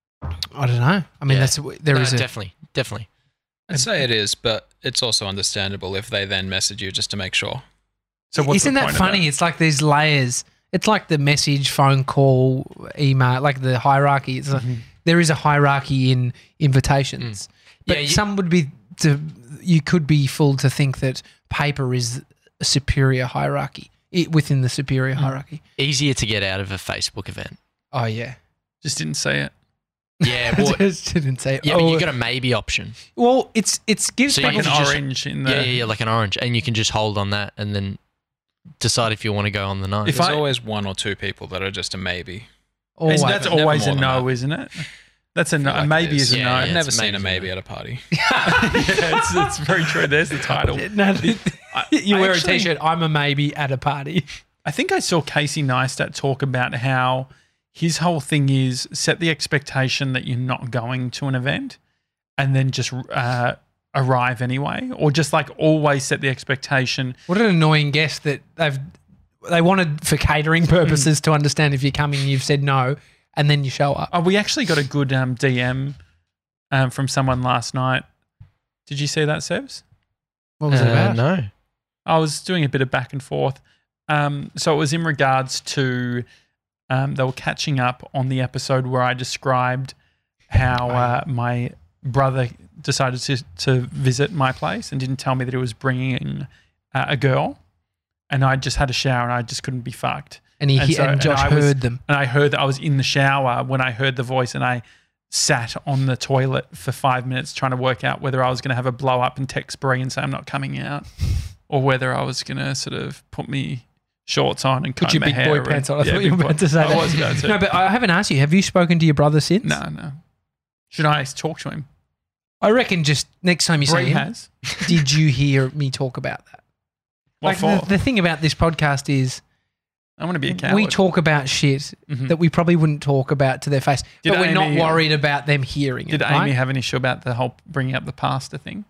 [SPEAKER 2] I don't know. I mean,
[SPEAKER 3] Yeah.
[SPEAKER 2] that's there
[SPEAKER 3] No,
[SPEAKER 2] is a
[SPEAKER 3] definitely, definitely.
[SPEAKER 4] I'd say it is, but it's also understandable if they then message you just to make sure.
[SPEAKER 1] So what's
[SPEAKER 2] Isn't
[SPEAKER 1] the
[SPEAKER 2] that
[SPEAKER 1] point of
[SPEAKER 2] funny? It's like these layers. It's like the message, phone call, email, like the hierarchy. It's a, there is a hierarchy in invitations. But
[SPEAKER 3] Yeah, you-
[SPEAKER 2] some would be to you could be fooled to think that paper is a superior hierarchy it, within the superior hierarchy.
[SPEAKER 3] Easier to get out of a Facebook event.
[SPEAKER 2] Oh yeah.
[SPEAKER 1] Just didn't say it.
[SPEAKER 3] Yeah, well,
[SPEAKER 2] Just didn't say.
[SPEAKER 3] yeah,
[SPEAKER 2] oh,
[SPEAKER 3] but you got a maybe option.
[SPEAKER 2] well, it's it's gives
[SPEAKER 3] So
[SPEAKER 2] people
[SPEAKER 3] you
[SPEAKER 1] Like an
[SPEAKER 3] can just-
[SPEAKER 1] orange in the.
[SPEAKER 3] Yeah, yeah, yeah, like an orange, and you can just hold on that and then decide if you want to go on the night.
[SPEAKER 1] If
[SPEAKER 4] There's
[SPEAKER 1] I-
[SPEAKER 4] always one or two people that are just a maybe.
[SPEAKER 2] always.
[SPEAKER 1] Isn't that's
[SPEAKER 4] Never
[SPEAKER 1] always a
[SPEAKER 4] more than
[SPEAKER 1] no,
[SPEAKER 4] that.
[SPEAKER 1] isn't it? That's a no.
[SPEAKER 4] Like
[SPEAKER 1] A
[SPEAKER 4] it
[SPEAKER 1] maybe
[SPEAKER 4] is.
[SPEAKER 1] is a
[SPEAKER 3] Yeah,
[SPEAKER 1] no.
[SPEAKER 3] yeah.
[SPEAKER 4] I've
[SPEAKER 3] it's
[SPEAKER 4] never
[SPEAKER 3] a
[SPEAKER 4] seen a
[SPEAKER 3] maybe,
[SPEAKER 4] maybe at a party.
[SPEAKER 1] Yeah, it's, it's very true. There's the title.
[SPEAKER 2] No,
[SPEAKER 1] I-
[SPEAKER 2] you
[SPEAKER 1] I
[SPEAKER 2] wear
[SPEAKER 1] actually-
[SPEAKER 2] a t-shirt. I'm a maybe at a party.
[SPEAKER 1] I think I saw Casey Neistat talk about how his whole thing is set the expectation that you're not going to an event and then just uh, arrive anyway, or just like always set the expectation.
[SPEAKER 2] What an annoying guest that they've they wanted for catering purposes to understand if you're coming, you've said no, and then you show up.
[SPEAKER 1] Oh, we actually got a good um, D M um, from someone last night. Did you see that, Sebs?
[SPEAKER 2] What was it
[SPEAKER 3] Uh,
[SPEAKER 2] about?
[SPEAKER 3] No.
[SPEAKER 1] I was doing a bit of back and forth. Um, so it was in regards to um, they were catching up on the episode where I described how uh, my brother decided to, to visit my place and didn't tell me that he was bringing uh, a girl. And I just had a shower and I just couldn't be fucked.
[SPEAKER 2] And he
[SPEAKER 1] And
[SPEAKER 2] and,
[SPEAKER 1] so- and
[SPEAKER 2] Josh
[SPEAKER 1] I was-
[SPEAKER 2] heard them.
[SPEAKER 1] And I heard that I was in the shower when I heard the voice and I sat on the toilet for five minutes trying to work out whether I was going to have a blow up and text Bree and say I'm not coming out or whether I was going to sort of put me shorts on and
[SPEAKER 2] Put
[SPEAKER 1] comb
[SPEAKER 2] your
[SPEAKER 1] my
[SPEAKER 2] big
[SPEAKER 1] hair
[SPEAKER 2] boy pants on. I
[SPEAKER 1] yeah,
[SPEAKER 2] thought you
[SPEAKER 1] big
[SPEAKER 2] were
[SPEAKER 1] boy-
[SPEAKER 2] about to say
[SPEAKER 1] I
[SPEAKER 2] that.
[SPEAKER 1] was about to.
[SPEAKER 2] No, but I haven't asked you. Have you spoken to your brother since?
[SPEAKER 1] no, no. Should I talk to him?
[SPEAKER 2] I reckon just next time you see
[SPEAKER 1] Bree
[SPEAKER 2] him,
[SPEAKER 1] has.
[SPEAKER 2] did you hear me talk about that?
[SPEAKER 1] What
[SPEAKER 2] like
[SPEAKER 1] for?
[SPEAKER 2] the, the thing about this podcast is
[SPEAKER 1] I want to be a coward.
[SPEAKER 2] we talk about shit
[SPEAKER 1] Mhm.
[SPEAKER 2] that we probably wouldn't talk about to their face,
[SPEAKER 1] Did
[SPEAKER 2] but we're not
[SPEAKER 1] Amy-
[SPEAKER 2] worried about them hearing
[SPEAKER 1] Did
[SPEAKER 2] it.
[SPEAKER 1] Amy
[SPEAKER 2] right?
[SPEAKER 1] have an issue about the whole bringing up the pasta thing?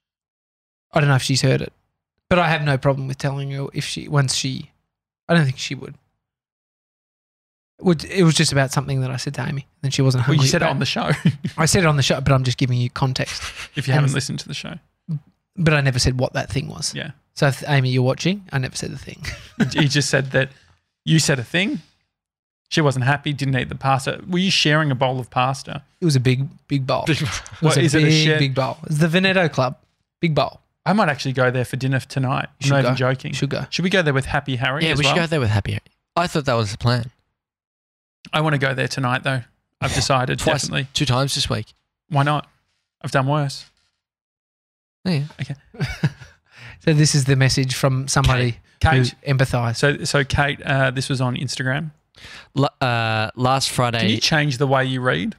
[SPEAKER 2] I don't know if she's heard it, but I have no problem with telling her if she once she. I don't think she would. Would it was just about something that I said to Amy, and she wasn't
[SPEAKER 1] Well,
[SPEAKER 2] hungry.
[SPEAKER 1] you said it
[SPEAKER 2] about
[SPEAKER 1] on the show.
[SPEAKER 2] I said it on the show, but I'm just giving you context.
[SPEAKER 1] if you
[SPEAKER 2] And-
[SPEAKER 1] haven't listened to the show,
[SPEAKER 2] But I never said what that thing was.
[SPEAKER 1] yeah,
[SPEAKER 2] So if Amy, you're watching. I never said the thing.
[SPEAKER 1] he just said that you said a thing. She wasn't happy. Didn't eat the pasta. Were you sharing a bowl of pasta?
[SPEAKER 2] It was a big, big bowl. It was
[SPEAKER 1] What,
[SPEAKER 2] a
[SPEAKER 1] is it a
[SPEAKER 2] big,
[SPEAKER 1] share-
[SPEAKER 2] big bowl. It's the Veneto Club, big bowl.
[SPEAKER 1] I might actually go there for dinner tonight. I'm
[SPEAKER 2] Should
[SPEAKER 1] not
[SPEAKER 2] go.
[SPEAKER 1] even joking.
[SPEAKER 2] Should go.
[SPEAKER 1] Should we go there with Happy Harry?
[SPEAKER 3] Yeah,
[SPEAKER 1] as
[SPEAKER 3] we should
[SPEAKER 1] well?
[SPEAKER 3] go there with Happy. I thought that was the plan.
[SPEAKER 1] I want to go there tonight, though. I've decided,
[SPEAKER 3] Twice,
[SPEAKER 1] definitely.
[SPEAKER 3] two times this week.
[SPEAKER 1] Why not? I've done worse.
[SPEAKER 3] Oh, yeah.
[SPEAKER 1] Okay.
[SPEAKER 2] So this is the message from somebody
[SPEAKER 1] Kate.
[SPEAKER 2] who empathised.
[SPEAKER 1] So, so Kate, uh, this was on Instagram.
[SPEAKER 3] L- uh, last Friday.
[SPEAKER 1] Can you change the way you read?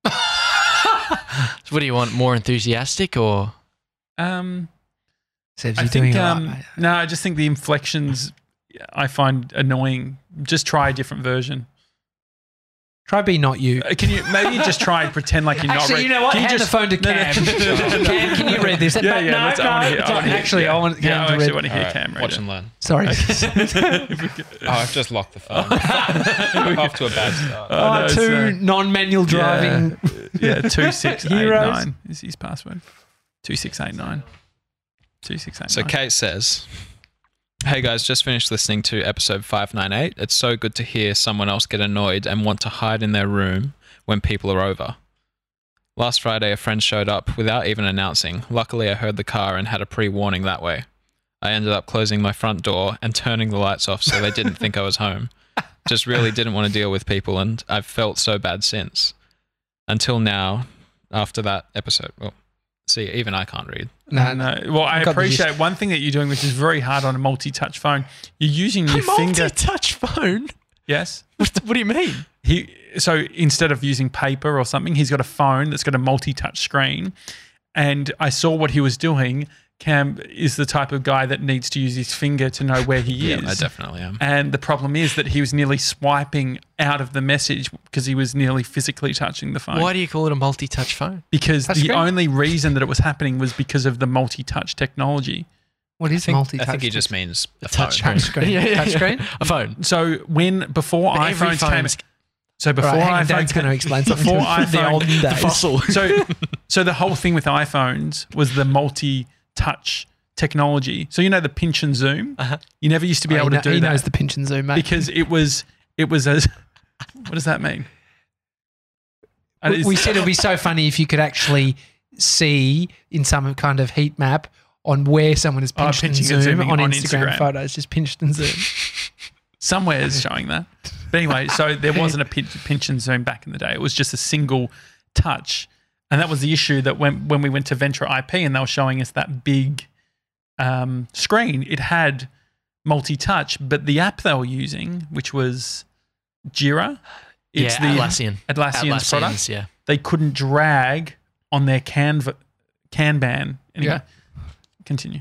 [SPEAKER 3] So what do you want? More enthusiastic or?
[SPEAKER 1] Um,
[SPEAKER 2] Says
[SPEAKER 1] I
[SPEAKER 2] you're doing
[SPEAKER 1] think,
[SPEAKER 2] all
[SPEAKER 1] um,
[SPEAKER 2] right, mate.
[SPEAKER 1] no, I just think the inflections I find annoying. Just try a different version.
[SPEAKER 2] Try be not you.
[SPEAKER 1] Uh, Can you maybe just try and pretend like you're not
[SPEAKER 2] Actually,
[SPEAKER 1] reading?
[SPEAKER 2] you know what?
[SPEAKER 1] Can you
[SPEAKER 2] Hand
[SPEAKER 1] just
[SPEAKER 2] the phone to
[SPEAKER 1] No, no,
[SPEAKER 2] Cam.
[SPEAKER 1] no, no, no.
[SPEAKER 2] Cam, can you read this?
[SPEAKER 1] Yeah,
[SPEAKER 2] But
[SPEAKER 1] yeah.
[SPEAKER 2] no,
[SPEAKER 1] let's, I
[SPEAKER 2] no,
[SPEAKER 1] want to hear.
[SPEAKER 2] it's
[SPEAKER 1] I
[SPEAKER 2] not-
[SPEAKER 1] wanna hear-
[SPEAKER 2] actually,
[SPEAKER 1] yeah.
[SPEAKER 2] I want
[SPEAKER 1] Yeah,
[SPEAKER 2] Cam
[SPEAKER 1] I
[SPEAKER 2] to
[SPEAKER 1] actually
[SPEAKER 2] read.
[SPEAKER 1] want to hear
[SPEAKER 4] All right,
[SPEAKER 1] Cam read
[SPEAKER 4] watch
[SPEAKER 1] it.
[SPEAKER 4] and learn.
[SPEAKER 2] Sorry.
[SPEAKER 1] If we could-
[SPEAKER 4] Oh, I've just locked the phone. Off to a bad start.
[SPEAKER 1] Oh,
[SPEAKER 2] Oh,
[SPEAKER 1] no, it's,
[SPEAKER 2] two
[SPEAKER 1] uh,
[SPEAKER 2] non-manual driving.
[SPEAKER 1] Yeah, two six eight
[SPEAKER 2] Heroes.
[SPEAKER 1] nine is his password. Two six eight nine. Two six eight
[SPEAKER 4] So
[SPEAKER 1] nine.
[SPEAKER 4] Kate says, "Hey guys, just finished listening to episode five ninety-eight. It's so good to hear someone else get annoyed and want to hide in their room when people are over. Last Friday, a friend showed up without even announcing. Luckily, I heard the car and had a pre-warning that way. I ended up closing my front door and turning the lights off so they didn't think I was home. Just really didn't want to deal with people, and I've felt so bad since. Until now, after that episode. Well, see, even I can't read.
[SPEAKER 2] No,
[SPEAKER 1] No, well, I
[SPEAKER 2] Got the
[SPEAKER 1] appreciate one thing that you're doing, which is very hard on a multi-touch phone. You're using your finger.
[SPEAKER 3] Multi-touch phone?
[SPEAKER 1] Yes.
[SPEAKER 3] What, what do you mean?
[SPEAKER 1] He so instead of using paper or something, he's got a phone that's got a multi-touch screen. And I saw what he was doing. Cam is the type of guy that needs to use his finger to know where he
[SPEAKER 4] Yeah, I
[SPEAKER 1] is.
[SPEAKER 4] definitely am.
[SPEAKER 1] And the problem is that he was nearly swiping out of the message because he was nearly physically touching the phone.
[SPEAKER 3] Why do you call it a multi-touch phone?
[SPEAKER 1] Because
[SPEAKER 2] Touch
[SPEAKER 1] the
[SPEAKER 2] screen?
[SPEAKER 1] only reason that it was happening was because of the multi-touch technology.
[SPEAKER 2] what
[SPEAKER 4] I
[SPEAKER 2] is
[SPEAKER 4] think,
[SPEAKER 2] multi-touch?
[SPEAKER 4] I think he just means a
[SPEAKER 3] touch
[SPEAKER 4] phone.
[SPEAKER 2] touch screen.
[SPEAKER 3] Yeah, yeah,
[SPEAKER 2] touch
[SPEAKER 3] yeah.
[SPEAKER 2] screen.
[SPEAKER 3] A phone.
[SPEAKER 1] So when before
[SPEAKER 3] But every
[SPEAKER 1] iPhones came,
[SPEAKER 3] phone's
[SPEAKER 1] so before
[SPEAKER 2] Right, hang on,
[SPEAKER 1] iPhone
[SPEAKER 2] Dan's
[SPEAKER 1] came,
[SPEAKER 2] going to explain something.
[SPEAKER 1] before
[SPEAKER 2] to us. the
[SPEAKER 1] iPhone-
[SPEAKER 2] olden days.
[SPEAKER 3] fossil.
[SPEAKER 1] so so the whole thing with iPhones was the multi-touch technology. So you know the pinch and zoom.
[SPEAKER 3] Uh-huh.
[SPEAKER 1] You never used to be
[SPEAKER 2] Oh,
[SPEAKER 1] able
[SPEAKER 2] he
[SPEAKER 1] to
[SPEAKER 2] kno-
[SPEAKER 1] do
[SPEAKER 2] he
[SPEAKER 1] that
[SPEAKER 2] knows the pinch and zoom, mate.
[SPEAKER 1] because it was it was as what does that mean? And
[SPEAKER 2] we,
[SPEAKER 1] it's-
[SPEAKER 2] we said it would be so funny if you could actually see in some kind of heat map on where someone is
[SPEAKER 1] Oh,
[SPEAKER 2] pinched and
[SPEAKER 1] pinching and
[SPEAKER 2] zoom
[SPEAKER 1] zooming
[SPEAKER 2] on,
[SPEAKER 1] on
[SPEAKER 2] Instagram,
[SPEAKER 1] Instagram.
[SPEAKER 2] photos, just pinched and zoom.
[SPEAKER 1] somewhere is showing that. But anyway, so there wasn't a pinch, pinch and zoom back in the day. It was just a single touch. And that was the issue that when, when we went to Ventura I P and they were showing us that big um, screen, it had multi-touch, but the app they were using, which was Jira, it's
[SPEAKER 3] yeah,
[SPEAKER 1] the
[SPEAKER 3] Atlassian.
[SPEAKER 1] Atlassian's product,
[SPEAKER 3] Atlassian's, yeah.
[SPEAKER 1] they couldn't drag on their Canva, Kanban. Anyway,
[SPEAKER 2] Yeah.
[SPEAKER 1] continue.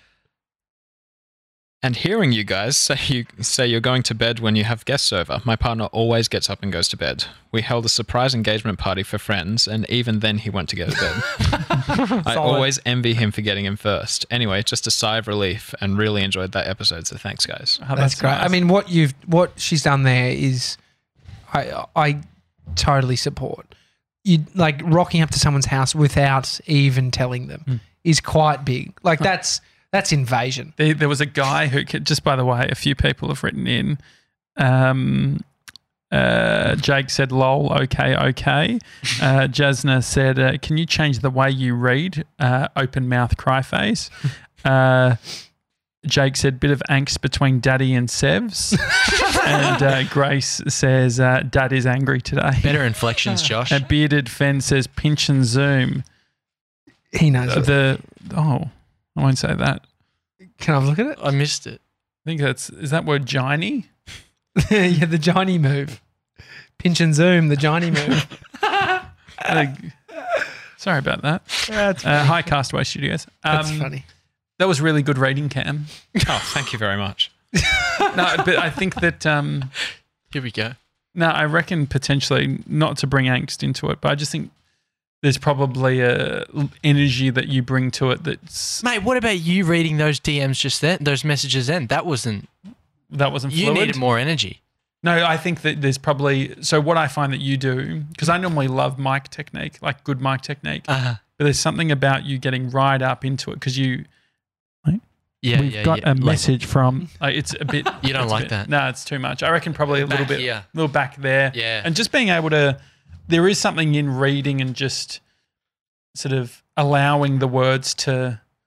[SPEAKER 4] And hearing you guys say you say you're going to bed when you have guests over, my partner always gets up and goes to bed. We held a surprise engagement party for friends, and even then he went to get to bed. I
[SPEAKER 2] Solid.
[SPEAKER 4] always envy him for getting in first. Anyway, just a sigh of relief, and really enjoyed that episode. So thanks, guys.
[SPEAKER 1] Oh,
[SPEAKER 2] That's, great.
[SPEAKER 1] nice.
[SPEAKER 2] I mean, what you've what she's done there is, I I totally support. You like rocking up to someone's house without even telling them
[SPEAKER 1] Mm.
[SPEAKER 2] is quite big. Like that's that's invasion.
[SPEAKER 1] There, there was a guy who, just by the way, a few people have written in. Um, uh, Jake said, lol, okay, okay. Uh, Jasna said, uh, can you change the way you read? Uh, open mouth cry face. Uh, Jake said, bit of angst between Daddy and Sevs. and uh, Grace says, uh, Dad is angry today.
[SPEAKER 3] Better inflections, Josh.
[SPEAKER 1] And Bearded Fen says, pinch and zoom.
[SPEAKER 2] He knows.
[SPEAKER 1] Uh,
[SPEAKER 2] it.
[SPEAKER 1] the Oh, I won't say that.
[SPEAKER 2] Can I have a look at it?
[SPEAKER 3] I missed it.
[SPEAKER 1] I think that's, is that word Giny?
[SPEAKER 2] Yeah, the Johnny move. Pinch and zoom, the Johnny move.
[SPEAKER 1] Uh, sorry about that.
[SPEAKER 2] That's
[SPEAKER 1] Uh, hi, Castaway Studios. Um,
[SPEAKER 2] That's funny.
[SPEAKER 1] That was really good reading, Cam.
[SPEAKER 4] Oh, thank you very much.
[SPEAKER 1] No, but I think that um,
[SPEAKER 3] Here we go.
[SPEAKER 1] no, I reckon potentially not to bring angst into it, but I just think there's probably a l- energy that you bring to it that's
[SPEAKER 3] Mate, what about you reading those D Ms just then, those messages then? That wasn't,
[SPEAKER 1] that wasn't
[SPEAKER 3] you
[SPEAKER 1] fluid.
[SPEAKER 3] needed more energy.
[SPEAKER 1] No, I think that there's probably so what I find that you do, because I normally love mic technique, like good mic technique,
[SPEAKER 3] Uh-huh.
[SPEAKER 1] but there's something about you getting right up into it because you.
[SPEAKER 3] Yeah,
[SPEAKER 1] We've
[SPEAKER 3] yeah,
[SPEAKER 1] got
[SPEAKER 3] yeah.
[SPEAKER 1] a
[SPEAKER 3] Like,
[SPEAKER 1] message from. Like, it's a bit.
[SPEAKER 3] You don't
[SPEAKER 1] it's a
[SPEAKER 3] like
[SPEAKER 1] bit-
[SPEAKER 3] that?
[SPEAKER 1] No, it's too much. I reckon probably a little
[SPEAKER 3] Back
[SPEAKER 1] bit,
[SPEAKER 3] here.
[SPEAKER 1] a little back there.
[SPEAKER 3] Yeah.
[SPEAKER 1] And just being able to, there is something in reading and just sort of allowing the words to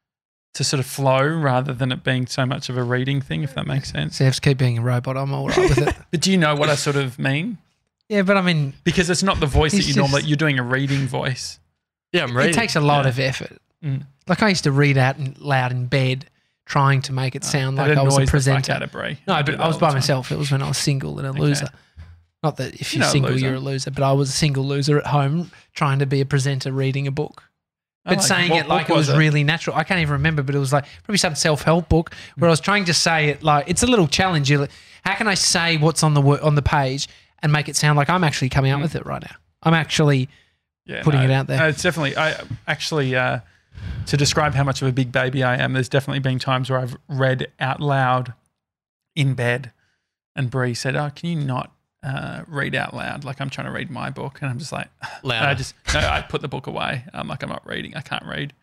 [SPEAKER 1] to sort of flow rather than it being so much of a reading thing, if that makes sense.
[SPEAKER 2] Sevs, keep being a robot. I'm all right with it.
[SPEAKER 1] But do you know what I sort of mean?
[SPEAKER 2] Yeah, but I mean,
[SPEAKER 1] Because it's not the voice that
[SPEAKER 2] He's
[SPEAKER 1] you
[SPEAKER 2] just-
[SPEAKER 1] normally, you're doing a reading voice.
[SPEAKER 3] Yeah, I'm ready.
[SPEAKER 2] it takes a lot
[SPEAKER 1] Yeah.
[SPEAKER 2] of effort.
[SPEAKER 1] Mm.
[SPEAKER 2] Like I used to read out in, loud in bed, trying to make it sound
[SPEAKER 1] That
[SPEAKER 2] like I was a
[SPEAKER 1] annoys the fuck
[SPEAKER 2] presenter.
[SPEAKER 1] out of Brie.
[SPEAKER 2] No,
[SPEAKER 1] I do
[SPEAKER 2] but
[SPEAKER 1] that
[SPEAKER 2] I was
[SPEAKER 1] all
[SPEAKER 2] by
[SPEAKER 1] the time.
[SPEAKER 2] myself. It was when I was single and a loser. Not that if
[SPEAKER 1] You're
[SPEAKER 2] you're
[SPEAKER 1] not a
[SPEAKER 2] single,
[SPEAKER 1] loser.
[SPEAKER 2] you're a loser, but I was a single loser at home trying to be a presenter reading a book.
[SPEAKER 1] I
[SPEAKER 2] But
[SPEAKER 1] like
[SPEAKER 2] saying
[SPEAKER 1] What
[SPEAKER 2] it like
[SPEAKER 1] book
[SPEAKER 2] it was
[SPEAKER 1] it?
[SPEAKER 2] really natural. I can't even remember, but it was like probably some self-help book where I was trying to say it like it's a little challenge. You're like, how can I say what's on the wo- on the page and make it sound like I'm actually coming out
[SPEAKER 1] Mm.
[SPEAKER 2] with it right now? I'm actually
[SPEAKER 1] Yeah,
[SPEAKER 2] putting
[SPEAKER 1] no,
[SPEAKER 2] it out there.
[SPEAKER 1] no, it's definitely, I actually, uh, to describe how much of a big baby I am, there's definitely been times where I've read out loud in bed and Brie said, oh, can you not uh, read out loud? Like I'm trying to read my book. And I'm just like, and I
[SPEAKER 3] Louder.
[SPEAKER 1] just, no, I put the book away. I'm like, I'm not reading. I can't read.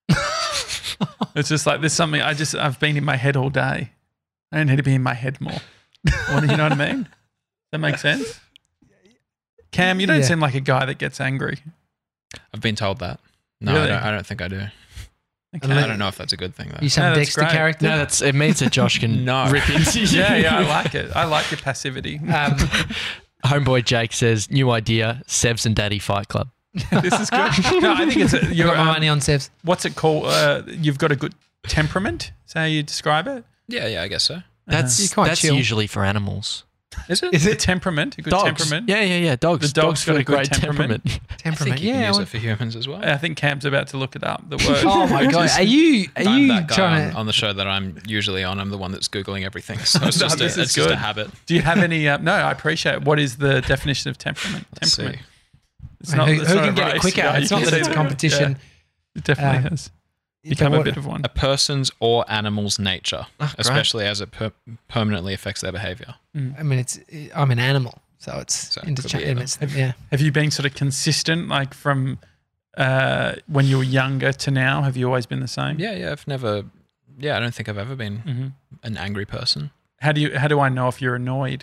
[SPEAKER 1] It's just like, there's something, I just, I've been in my head all day. I don't need to be in my head more. What, you know what I mean? Does that make sense? Cam, you don't
[SPEAKER 2] Yeah.
[SPEAKER 1] seem like a guy that gets angry.
[SPEAKER 4] I've been told that. No,
[SPEAKER 1] Really?
[SPEAKER 4] I, don't, I don't think I do.
[SPEAKER 1] Okay.
[SPEAKER 4] I don't know if that's a good thing though.
[SPEAKER 2] you some
[SPEAKER 1] No, that's
[SPEAKER 2] Dexter
[SPEAKER 1] great.
[SPEAKER 2] character.
[SPEAKER 3] No, that's it means that Josh can
[SPEAKER 4] No.
[SPEAKER 3] rip into you.
[SPEAKER 1] Yeah, yeah, I like it. I like your passivity.
[SPEAKER 2] Um,
[SPEAKER 3] Homeboy Jake says, new idea, Sevs and Daddy Fight Club.
[SPEAKER 1] This is good. No, I think it's a,
[SPEAKER 2] you
[SPEAKER 1] you're,
[SPEAKER 2] got my
[SPEAKER 1] um,
[SPEAKER 2] money on Sevs.
[SPEAKER 1] what's it called? Uh, you've got a good temperament. Is that how you describe it?
[SPEAKER 4] Yeah, yeah, I guess so.
[SPEAKER 3] That's
[SPEAKER 2] You're quite
[SPEAKER 3] that's
[SPEAKER 2] chill.
[SPEAKER 3] usually for animals.
[SPEAKER 4] Is it?
[SPEAKER 1] Is it temperament? A good
[SPEAKER 3] Dogs.
[SPEAKER 1] temperament.
[SPEAKER 3] Yeah, yeah, yeah. Dogs.
[SPEAKER 1] The dog's got a good
[SPEAKER 3] temperament.
[SPEAKER 4] I
[SPEAKER 2] Temperament.
[SPEAKER 4] think you
[SPEAKER 2] Yeah.
[SPEAKER 4] can use
[SPEAKER 2] well-
[SPEAKER 4] it for humans as well.
[SPEAKER 1] I think Cam's about to look it up. The word.
[SPEAKER 2] Oh my god! Are you are
[SPEAKER 4] I'm
[SPEAKER 2] you
[SPEAKER 4] that guy
[SPEAKER 2] trying
[SPEAKER 4] on,
[SPEAKER 2] to?
[SPEAKER 4] on the show that I'm usually on. I'm the one that's googling everything. So it's
[SPEAKER 1] No,
[SPEAKER 4] just, a,
[SPEAKER 1] this
[SPEAKER 4] it's
[SPEAKER 1] is
[SPEAKER 4] just a
[SPEAKER 1] good.
[SPEAKER 4] habit.
[SPEAKER 1] Do you have any? Uh, no, I appreciate it. What is the definition of temperament?
[SPEAKER 4] Let's see.
[SPEAKER 1] Temperament. It's
[SPEAKER 2] Mate, who
[SPEAKER 1] it's
[SPEAKER 2] who
[SPEAKER 1] not
[SPEAKER 2] can
[SPEAKER 1] a
[SPEAKER 2] get it
[SPEAKER 1] race.
[SPEAKER 2] quicker?
[SPEAKER 1] Yeah,
[SPEAKER 2] It's
[SPEAKER 1] you
[SPEAKER 2] not
[SPEAKER 1] can
[SPEAKER 2] that
[SPEAKER 1] see
[SPEAKER 2] it's a
[SPEAKER 1] it.
[SPEAKER 2] competition.
[SPEAKER 1] Yeah, it definitely
[SPEAKER 2] Uh,
[SPEAKER 1] has
[SPEAKER 2] But
[SPEAKER 1] become a
[SPEAKER 2] what-
[SPEAKER 1] bit of one.
[SPEAKER 4] A person's or animal's nature,
[SPEAKER 3] Oh, great.
[SPEAKER 4] especially as it per- permanently affects their behavior.
[SPEAKER 2] I mean, it's I'm an animal, so it's
[SPEAKER 4] So it could be
[SPEAKER 2] interchangeable.
[SPEAKER 4] either.
[SPEAKER 2] Yeah.
[SPEAKER 1] Have you been sort of consistent, like from uh, when you were younger to now? Have you always been the same?
[SPEAKER 4] Yeah, yeah. I've never. Yeah, I don't think I've ever been
[SPEAKER 1] hmm
[SPEAKER 4] an angry person.
[SPEAKER 1] How do you? How do I know if you're annoyed?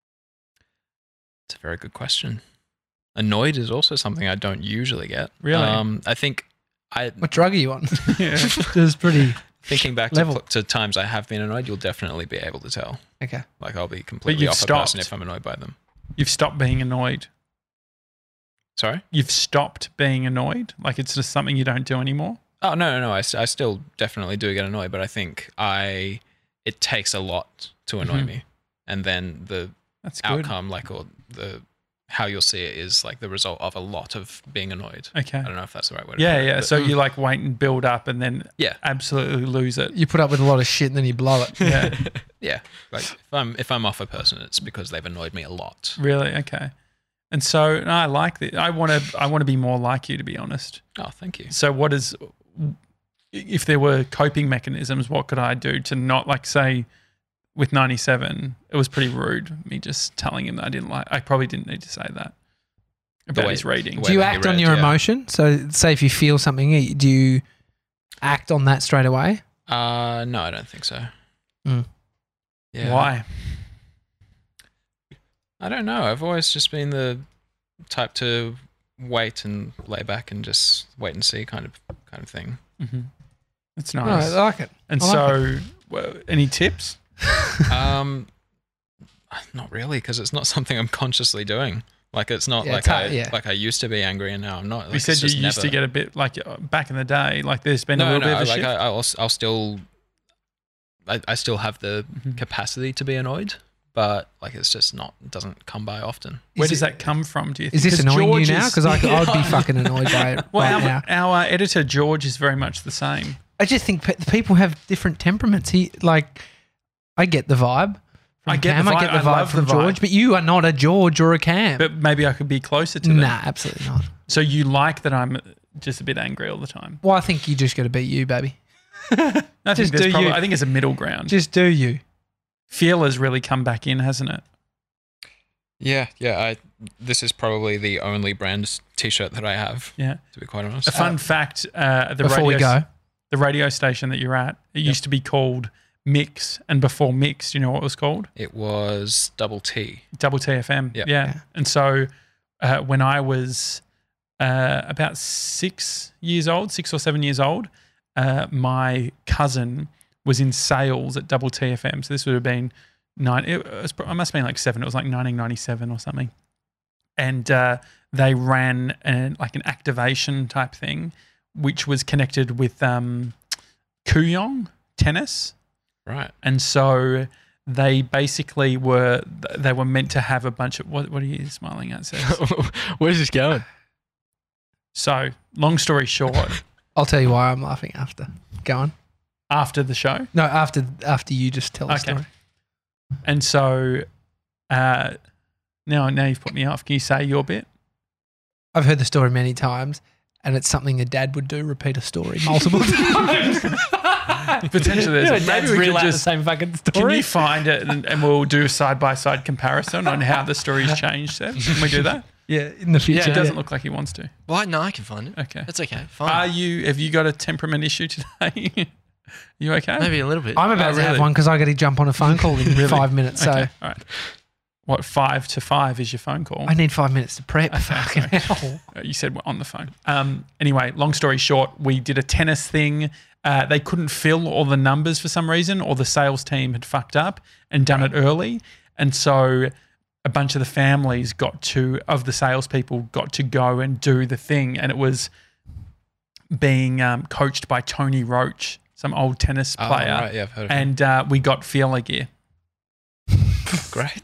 [SPEAKER 4] It's a very good question. Annoyed is also something I don't usually get.
[SPEAKER 1] Really?
[SPEAKER 4] Um, I think I
[SPEAKER 2] What drug are you on?
[SPEAKER 1] Yeah.
[SPEAKER 2] It's pretty
[SPEAKER 4] thinking back to,
[SPEAKER 2] Level.
[SPEAKER 4] pl- to times I have been annoyed, you'll definitely be able to tell.
[SPEAKER 2] okay.
[SPEAKER 4] Like I'll be completely
[SPEAKER 1] you've
[SPEAKER 4] off a person
[SPEAKER 1] stopped.
[SPEAKER 4] if I'm annoyed by them.
[SPEAKER 1] You've stopped being annoyed.
[SPEAKER 4] Sorry?
[SPEAKER 1] You've stopped being annoyed. Like it's just something you don't do anymore.
[SPEAKER 4] Oh no, no, no. I, s- I still definitely do get annoyed, but I think I it takes a lot to annoy
[SPEAKER 1] Mhm.
[SPEAKER 4] me, and then the
[SPEAKER 1] That's good.
[SPEAKER 4] outcome, like or the how you'll see it, is like the result of a lot of being annoyed.
[SPEAKER 1] Okay.
[SPEAKER 4] I don't know if that's the right way. to
[SPEAKER 1] Yeah,
[SPEAKER 4] put it,
[SPEAKER 1] yeah.
[SPEAKER 4] but-
[SPEAKER 1] So you like wait and build up, and then
[SPEAKER 4] Yeah.
[SPEAKER 1] absolutely lose it.
[SPEAKER 2] You put up with a lot of shit and then you blow it.
[SPEAKER 1] Yeah.
[SPEAKER 4] yeah, like if I'm if I'm off a person, it's because they've annoyed me a lot.
[SPEAKER 1] Really? Okay. And so no, I like that. I want to. I want to be more like you, to be honest.
[SPEAKER 4] Oh, thank you.
[SPEAKER 1] So what is? If there were coping mechanisms, what could I do to not like say? With ninety-seven, it was pretty rude. Me just telling him that I didn't like. I probably didn't need to say that about
[SPEAKER 4] way-
[SPEAKER 1] his reading.
[SPEAKER 4] the
[SPEAKER 2] Do you
[SPEAKER 4] that he
[SPEAKER 2] act on
[SPEAKER 4] read,
[SPEAKER 2] your
[SPEAKER 4] yeah.
[SPEAKER 2] emotion? So, say if you feel something, do you act on that straight away?
[SPEAKER 4] Uh, no, I don't think so.
[SPEAKER 2] Mm.
[SPEAKER 4] Yeah.
[SPEAKER 1] Why?
[SPEAKER 4] I don't know. I've always just been the type to wait and lay back and just wait and see kind of kind of thing.
[SPEAKER 1] Mm-hmm. That's
[SPEAKER 2] No,
[SPEAKER 1] nice.
[SPEAKER 2] I like it.
[SPEAKER 1] and
[SPEAKER 2] I like
[SPEAKER 1] so, well, any tips?
[SPEAKER 4] um, not really, because it's not something I'm consciously doing. Like it's not
[SPEAKER 2] Yeah,
[SPEAKER 4] like
[SPEAKER 2] it's
[SPEAKER 4] I
[SPEAKER 2] hard, yeah.
[SPEAKER 4] like I used to be angry and now I'm not. Like,
[SPEAKER 1] you said
[SPEAKER 4] it's
[SPEAKER 1] you
[SPEAKER 4] just
[SPEAKER 1] used to
[SPEAKER 4] never-
[SPEAKER 1] get a bit like uh, back in the day. Like there's been a
[SPEAKER 4] no,
[SPEAKER 1] little
[SPEAKER 4] no.
[SPEAKER 1] bit of a
[SPEAKER 4] Like
[SPEAKER 1] shift.
[SPEAKER 4] I, I'll I'll still. I, I still have the
[SPEAKER 1] Mhm.
[SPEAKER 4] capacity to be annoyed, but like it's just not it doesn't come by often.
[SPEAKER 1] Where
[SPEAKER 2] Is
[SPEAKER 1] does
[SPEAKER 2] it-
[SPEAKER 1] that come from? Do you think?
[SPEAKER 2] Is this
[SPEAKER 1] 'Cause
[SPEAKER 2] annoying
[SPEAKER 1] George
[SPEAKER 2] you now?
[SPEAKER 1] is-
[SPEAKER 2] Because I, I would be fucking annoyed by it
[SPEAKER 1] well,
[SPEAKER 2] right
[SPEAKER 1] our,
[SPEAKER 2] now.
[SPEAKER 1] our editor George is very much the same.
[SPEAKER 2] I just think pe- people have different temperaments. He like, I get the vibe from
[SPEAKER 1] I get
[SPEAKER 2] Cam.
[SPEAKER 1] the
[SPEAKER 2] I get
[SPEAKER 1] vibe.
[SPEAKER 2] the
[SPEAKER 1] I
[SPEAKER 2] vibe
[SPEAKER 1] love
[SPEAKER 2] from
[SPEAKER 1] the
[SPEAKER 2] George,
[SPEAKER 1] vibe.
[SPEAKER 2] but you are not a George or a Cam.
[SPEAKER 1] But maybe I could be closer to them.
[SPEAKER 2] Nah, absolutely not.
[SPEAKER 1] So you like that I'm just a bit angry all the time?
[SPEAKER 2] Well, I think you just got to be you, baby.
[SPEAKER 1] I think
[SPEAKER 2] Just
[SPEAKER 1] there's
[SPEAKER 2] do
[SPEAKER 1] probably,
[SPEAKER 2] you.
[SPEAKER 1] I think it's a middle ground.
[SPEAKER 2] Just do you.
[SPEAKER 1] Feel has really come back in, hasn't it?
[SPEAKER 4] Yeah, yeah. I this is probably the only brand T-shirt that I have.
[SPEAKER 1] Yeah.
[SPEAKER 4] To be quite honest.
[SPEAKER 1] A fun fact: uh, the
[SPEAKER 2] Before
[SPEAKER 1] radio,
[SPEAKER 2] we go,
[SPEAKER 1] the radio station that you're at, it used to be called Mix, and before Mix, do you know what it was called?
[SPEAKER 4] It was double T.
[SPEAKER 1] Double T F M.
[SPEAKER 4] Yep.
[SPEAKER 1] Yeah.
[SPEAKER 2] Yeah.
[SPEAKER 1] And so uh, when I was uh, about six years old, six or seven years old, uh, my cousin was in sales at Double T F M. So this would have been nine. It, was, it must have been like seven. It was like nineteen ninety-seven or something. And uh, they ran an, like an activation type thing, which was connected with um, Kooyong tennis.
[SPEAKER 4] Right.
[SPEAKER 1] And so they basically were they were meant to have a bunch of what what are you smiling at, Seth?
[SPEAKER 3] Where's this going?
[SPEAKER 1] So long story short,
[SPEAKER 2] I'll tell you why I'm laughing after. Go on.
[SPEAKER 1] after the show,
[SPEAKER 2] No, after after you just tell the
[SPEAKER 1] Okay.
[SPEAKER 2] story.
[SPEAKER 1] and so uh, now now you've put me off. Can you say your bit?
[SPEAKER 2] I've heard the story many times, and it's something a dad would do. Repeat a story multiple times.
[SPEAKER 1] Potentially, there's a-
[SPEAKER 2] Dads
[SPEAKER 1] maybe we
[SPEAKER 2] reel
[SPEAKER 1] could
[SPEAKER 2] out the
[SPEAKER 1] just-
[SPEAKER 2] same fucking
[SPEAKER 1] Can
[SPEAKER 2] story.
[SPEAKER 1] you find it and, and we'll do a side by side comparison on how the story's changed, Seth? Can we do that?
[SPEAKER 2] Yeah, in the future.
[SPEAKER 1] It doesn't look like he wants to.
[SPEAKER 3] Why? No, I can find it.
[SPEAKER 1] Okay.
[SPEAKER 3] That's okay. Fine.
[SPEAKER 1] Are you? Have you got a temperament issue today? You okay?
[SPEAKER 3] Maybe a little bit.
[SPEAKER 2] I'm about
[SPEAKER 1] Oh,
[SPEAKER 2] to have
[SPEAKER 1] really?
[SPEAKER 2] one because I got to jump on a phone call in
[SPEAKER 1] Really?
[SPEAKER 2] five minutes. So
[SPEAKER 1] Okay. All right. What five to five is your phone call?
[SPEAKER 2] I need five minutes to prep.
[SPEAKER 1] Okay,
[SPEAKER 2] Fucking
[SPEAKER 1] sorry.
[SPEAKER 2] hell.
[SPEAKER 1] Uh, You said we're on the phone. Um, anyway, long story short, we did a tennis thing. Uh, they couldn't fill all the numbers for some reason, or the sales team had fucked up and done it early. And so a bunch of the families got to, of the salespeople, got to go and do the thing. And it was being um, coached by Tony Roach, some old tennis
[SPEAKER 4] Oh,
[SPEAKER 1] player.
[SPEAKER 4] right. Yeah, I've heard of him.
[SPEAKER 1] And uh, we got Fiela gear.
[SPEAKER 4] Great.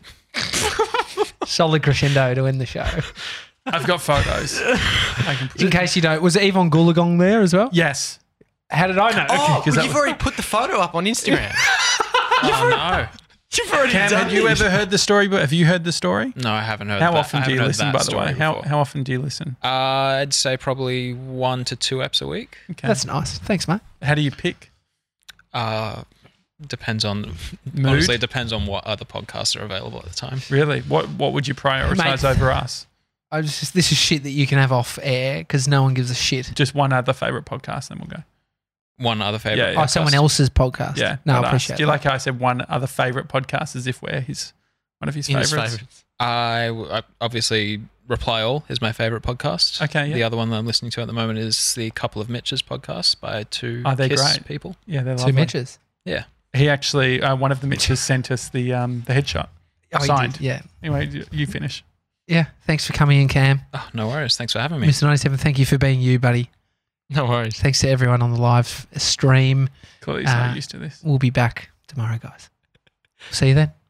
[SPEAKER 2] Solid crescendo to end the show.
[SPEAKER 1] I've got photos. I can put
[SPEAKER 2] In
[SPEAKER 1] it-
[SPEAKER 2] case you don't, was Yvonne Goolagong there as well?
[SPEAKER 1] Yes.
[SPEAKER 2] How did I know?
[SPEAKER 3] Oh,
[SPEAKER 1] Okay, 'cause
[SPEAKER 3] well,
[SPEAKER 1] that
[SPEAKER 3] you've
[SPEAKER 1] was-
[SPEAKER 3] already put the photo up on Instagram.
[SPEAKER 4] Oh, no.
[SPEAKER 3] You've already
[SPEAKER 1] Cam,
[SPEAKER 3] done
[SPEAKER 1] have you
[SPEAKER 3] this.
[SPEAKER 1] ever heard the story? But have you heard the story?
[SPEAKER 4] No, I haven't heard
[SPEAKER 1] How
[SPEAKER 4] that.
[SPEAKER 1] often
[SPEAKER 4] I
[SPEAKER 1] do you
[SPEAKER 4] haven't heard
[SPEAKER 1] listen,
[SPEAKER 4] that
[SPEAKER 1] by the
[SPEAKER 4] story
[SPEAKER 1] way? How,
[SPEAKER 4] before.
[SPEAKER 1] how often do you listen?
[SPEAKER 4] Uh, I'd say probably one to two eps a week.
[SPEAKER 1] Okay.
[SPEAKER 2] That's nice. Thanks, mate.
[SPEAKER 1] How do you pick?
[SPEAKER 4] Uh, depends on,
[SPEAKER 1] Mood?
[SPEAKER 4] honestly, it depends on what other podcasts are available at the time.
[SPEAKER 1] Really? What What would you prioritize
[SPEAKER 2] Mate.
[SPEAKER 1] over us?
[SPEAKER 2] I was just, this is shit that you can have off air because no one gives a shit.
[SPEAKER 1] Just one other favorite podcast, then we'll go.
[SPEAKER 4] One other favorite.
[SPEAKER 1] Yeah, yeah.
[SPEAKER 2] Oh, someone else's podcast.
[SPEAKER 1] Yeah.
[SPEAKER 2] No,
[SPEAKER 1] not
[SPEAKER 2] I
[SPEAKER 1] us.
[SPEAKER 2] appreciate
[SPEAKER 1] Do you
[SPEAKER 2] that.
[SPEAKER 1] like how I said one other favorite podcast as if we're his one of his
[SPEAKER 3] In his
[SPEAKER 1] favorites?
[SPEAKER 3] favourites.
[SPEAKER 4] I, I obviously Reply All is my favorite podcast.
[SPEAKER 1] Okay, yeah.
[SPEAKER 4] The other one that I'm listening to at the moment is the Couple of Mitches podcast by two
[SPEAKER 1] Oh, they're
[SPEAKER 4] Kiss
[SPEAKER 1] great.
[SPEAKER 4] people.
[SPEAKER 1] Yeah, they're
[SPEAKER 2] Two
[SPEAKER 1] lovely.
[SPEAKER 2] Mitches.
[SPEAKER 4] Yeah.
[SPEAKER 1] He actually, uh, one of the Mitches sent us the um, the headshot.
[SPEAKER 2] Oh, he
[SPEAKER 1] Signed.
[SPEAKER 2] did, yeah.
[SPEAKER 1] Anyway, you, you finish.
[SPEAKER 2] Yeah. Thanks for coming in, Cam.
[SPEAKER 4] Oh, no worries. Thanks for having me.
[SPEAKER 2] Mister ninety-seven, thank you for being you, buddy.
[SPEAKER 3] No worries.
[SPEAKER 2] Thanks to everyone on the live stream.
[SPEAKER 1] Clearly, he's
[SPEAKER 2] Uh,
[SPEAKER 1] not used to this.
[SPEAKER 2] We'll be back tomorrow, guys. See you then.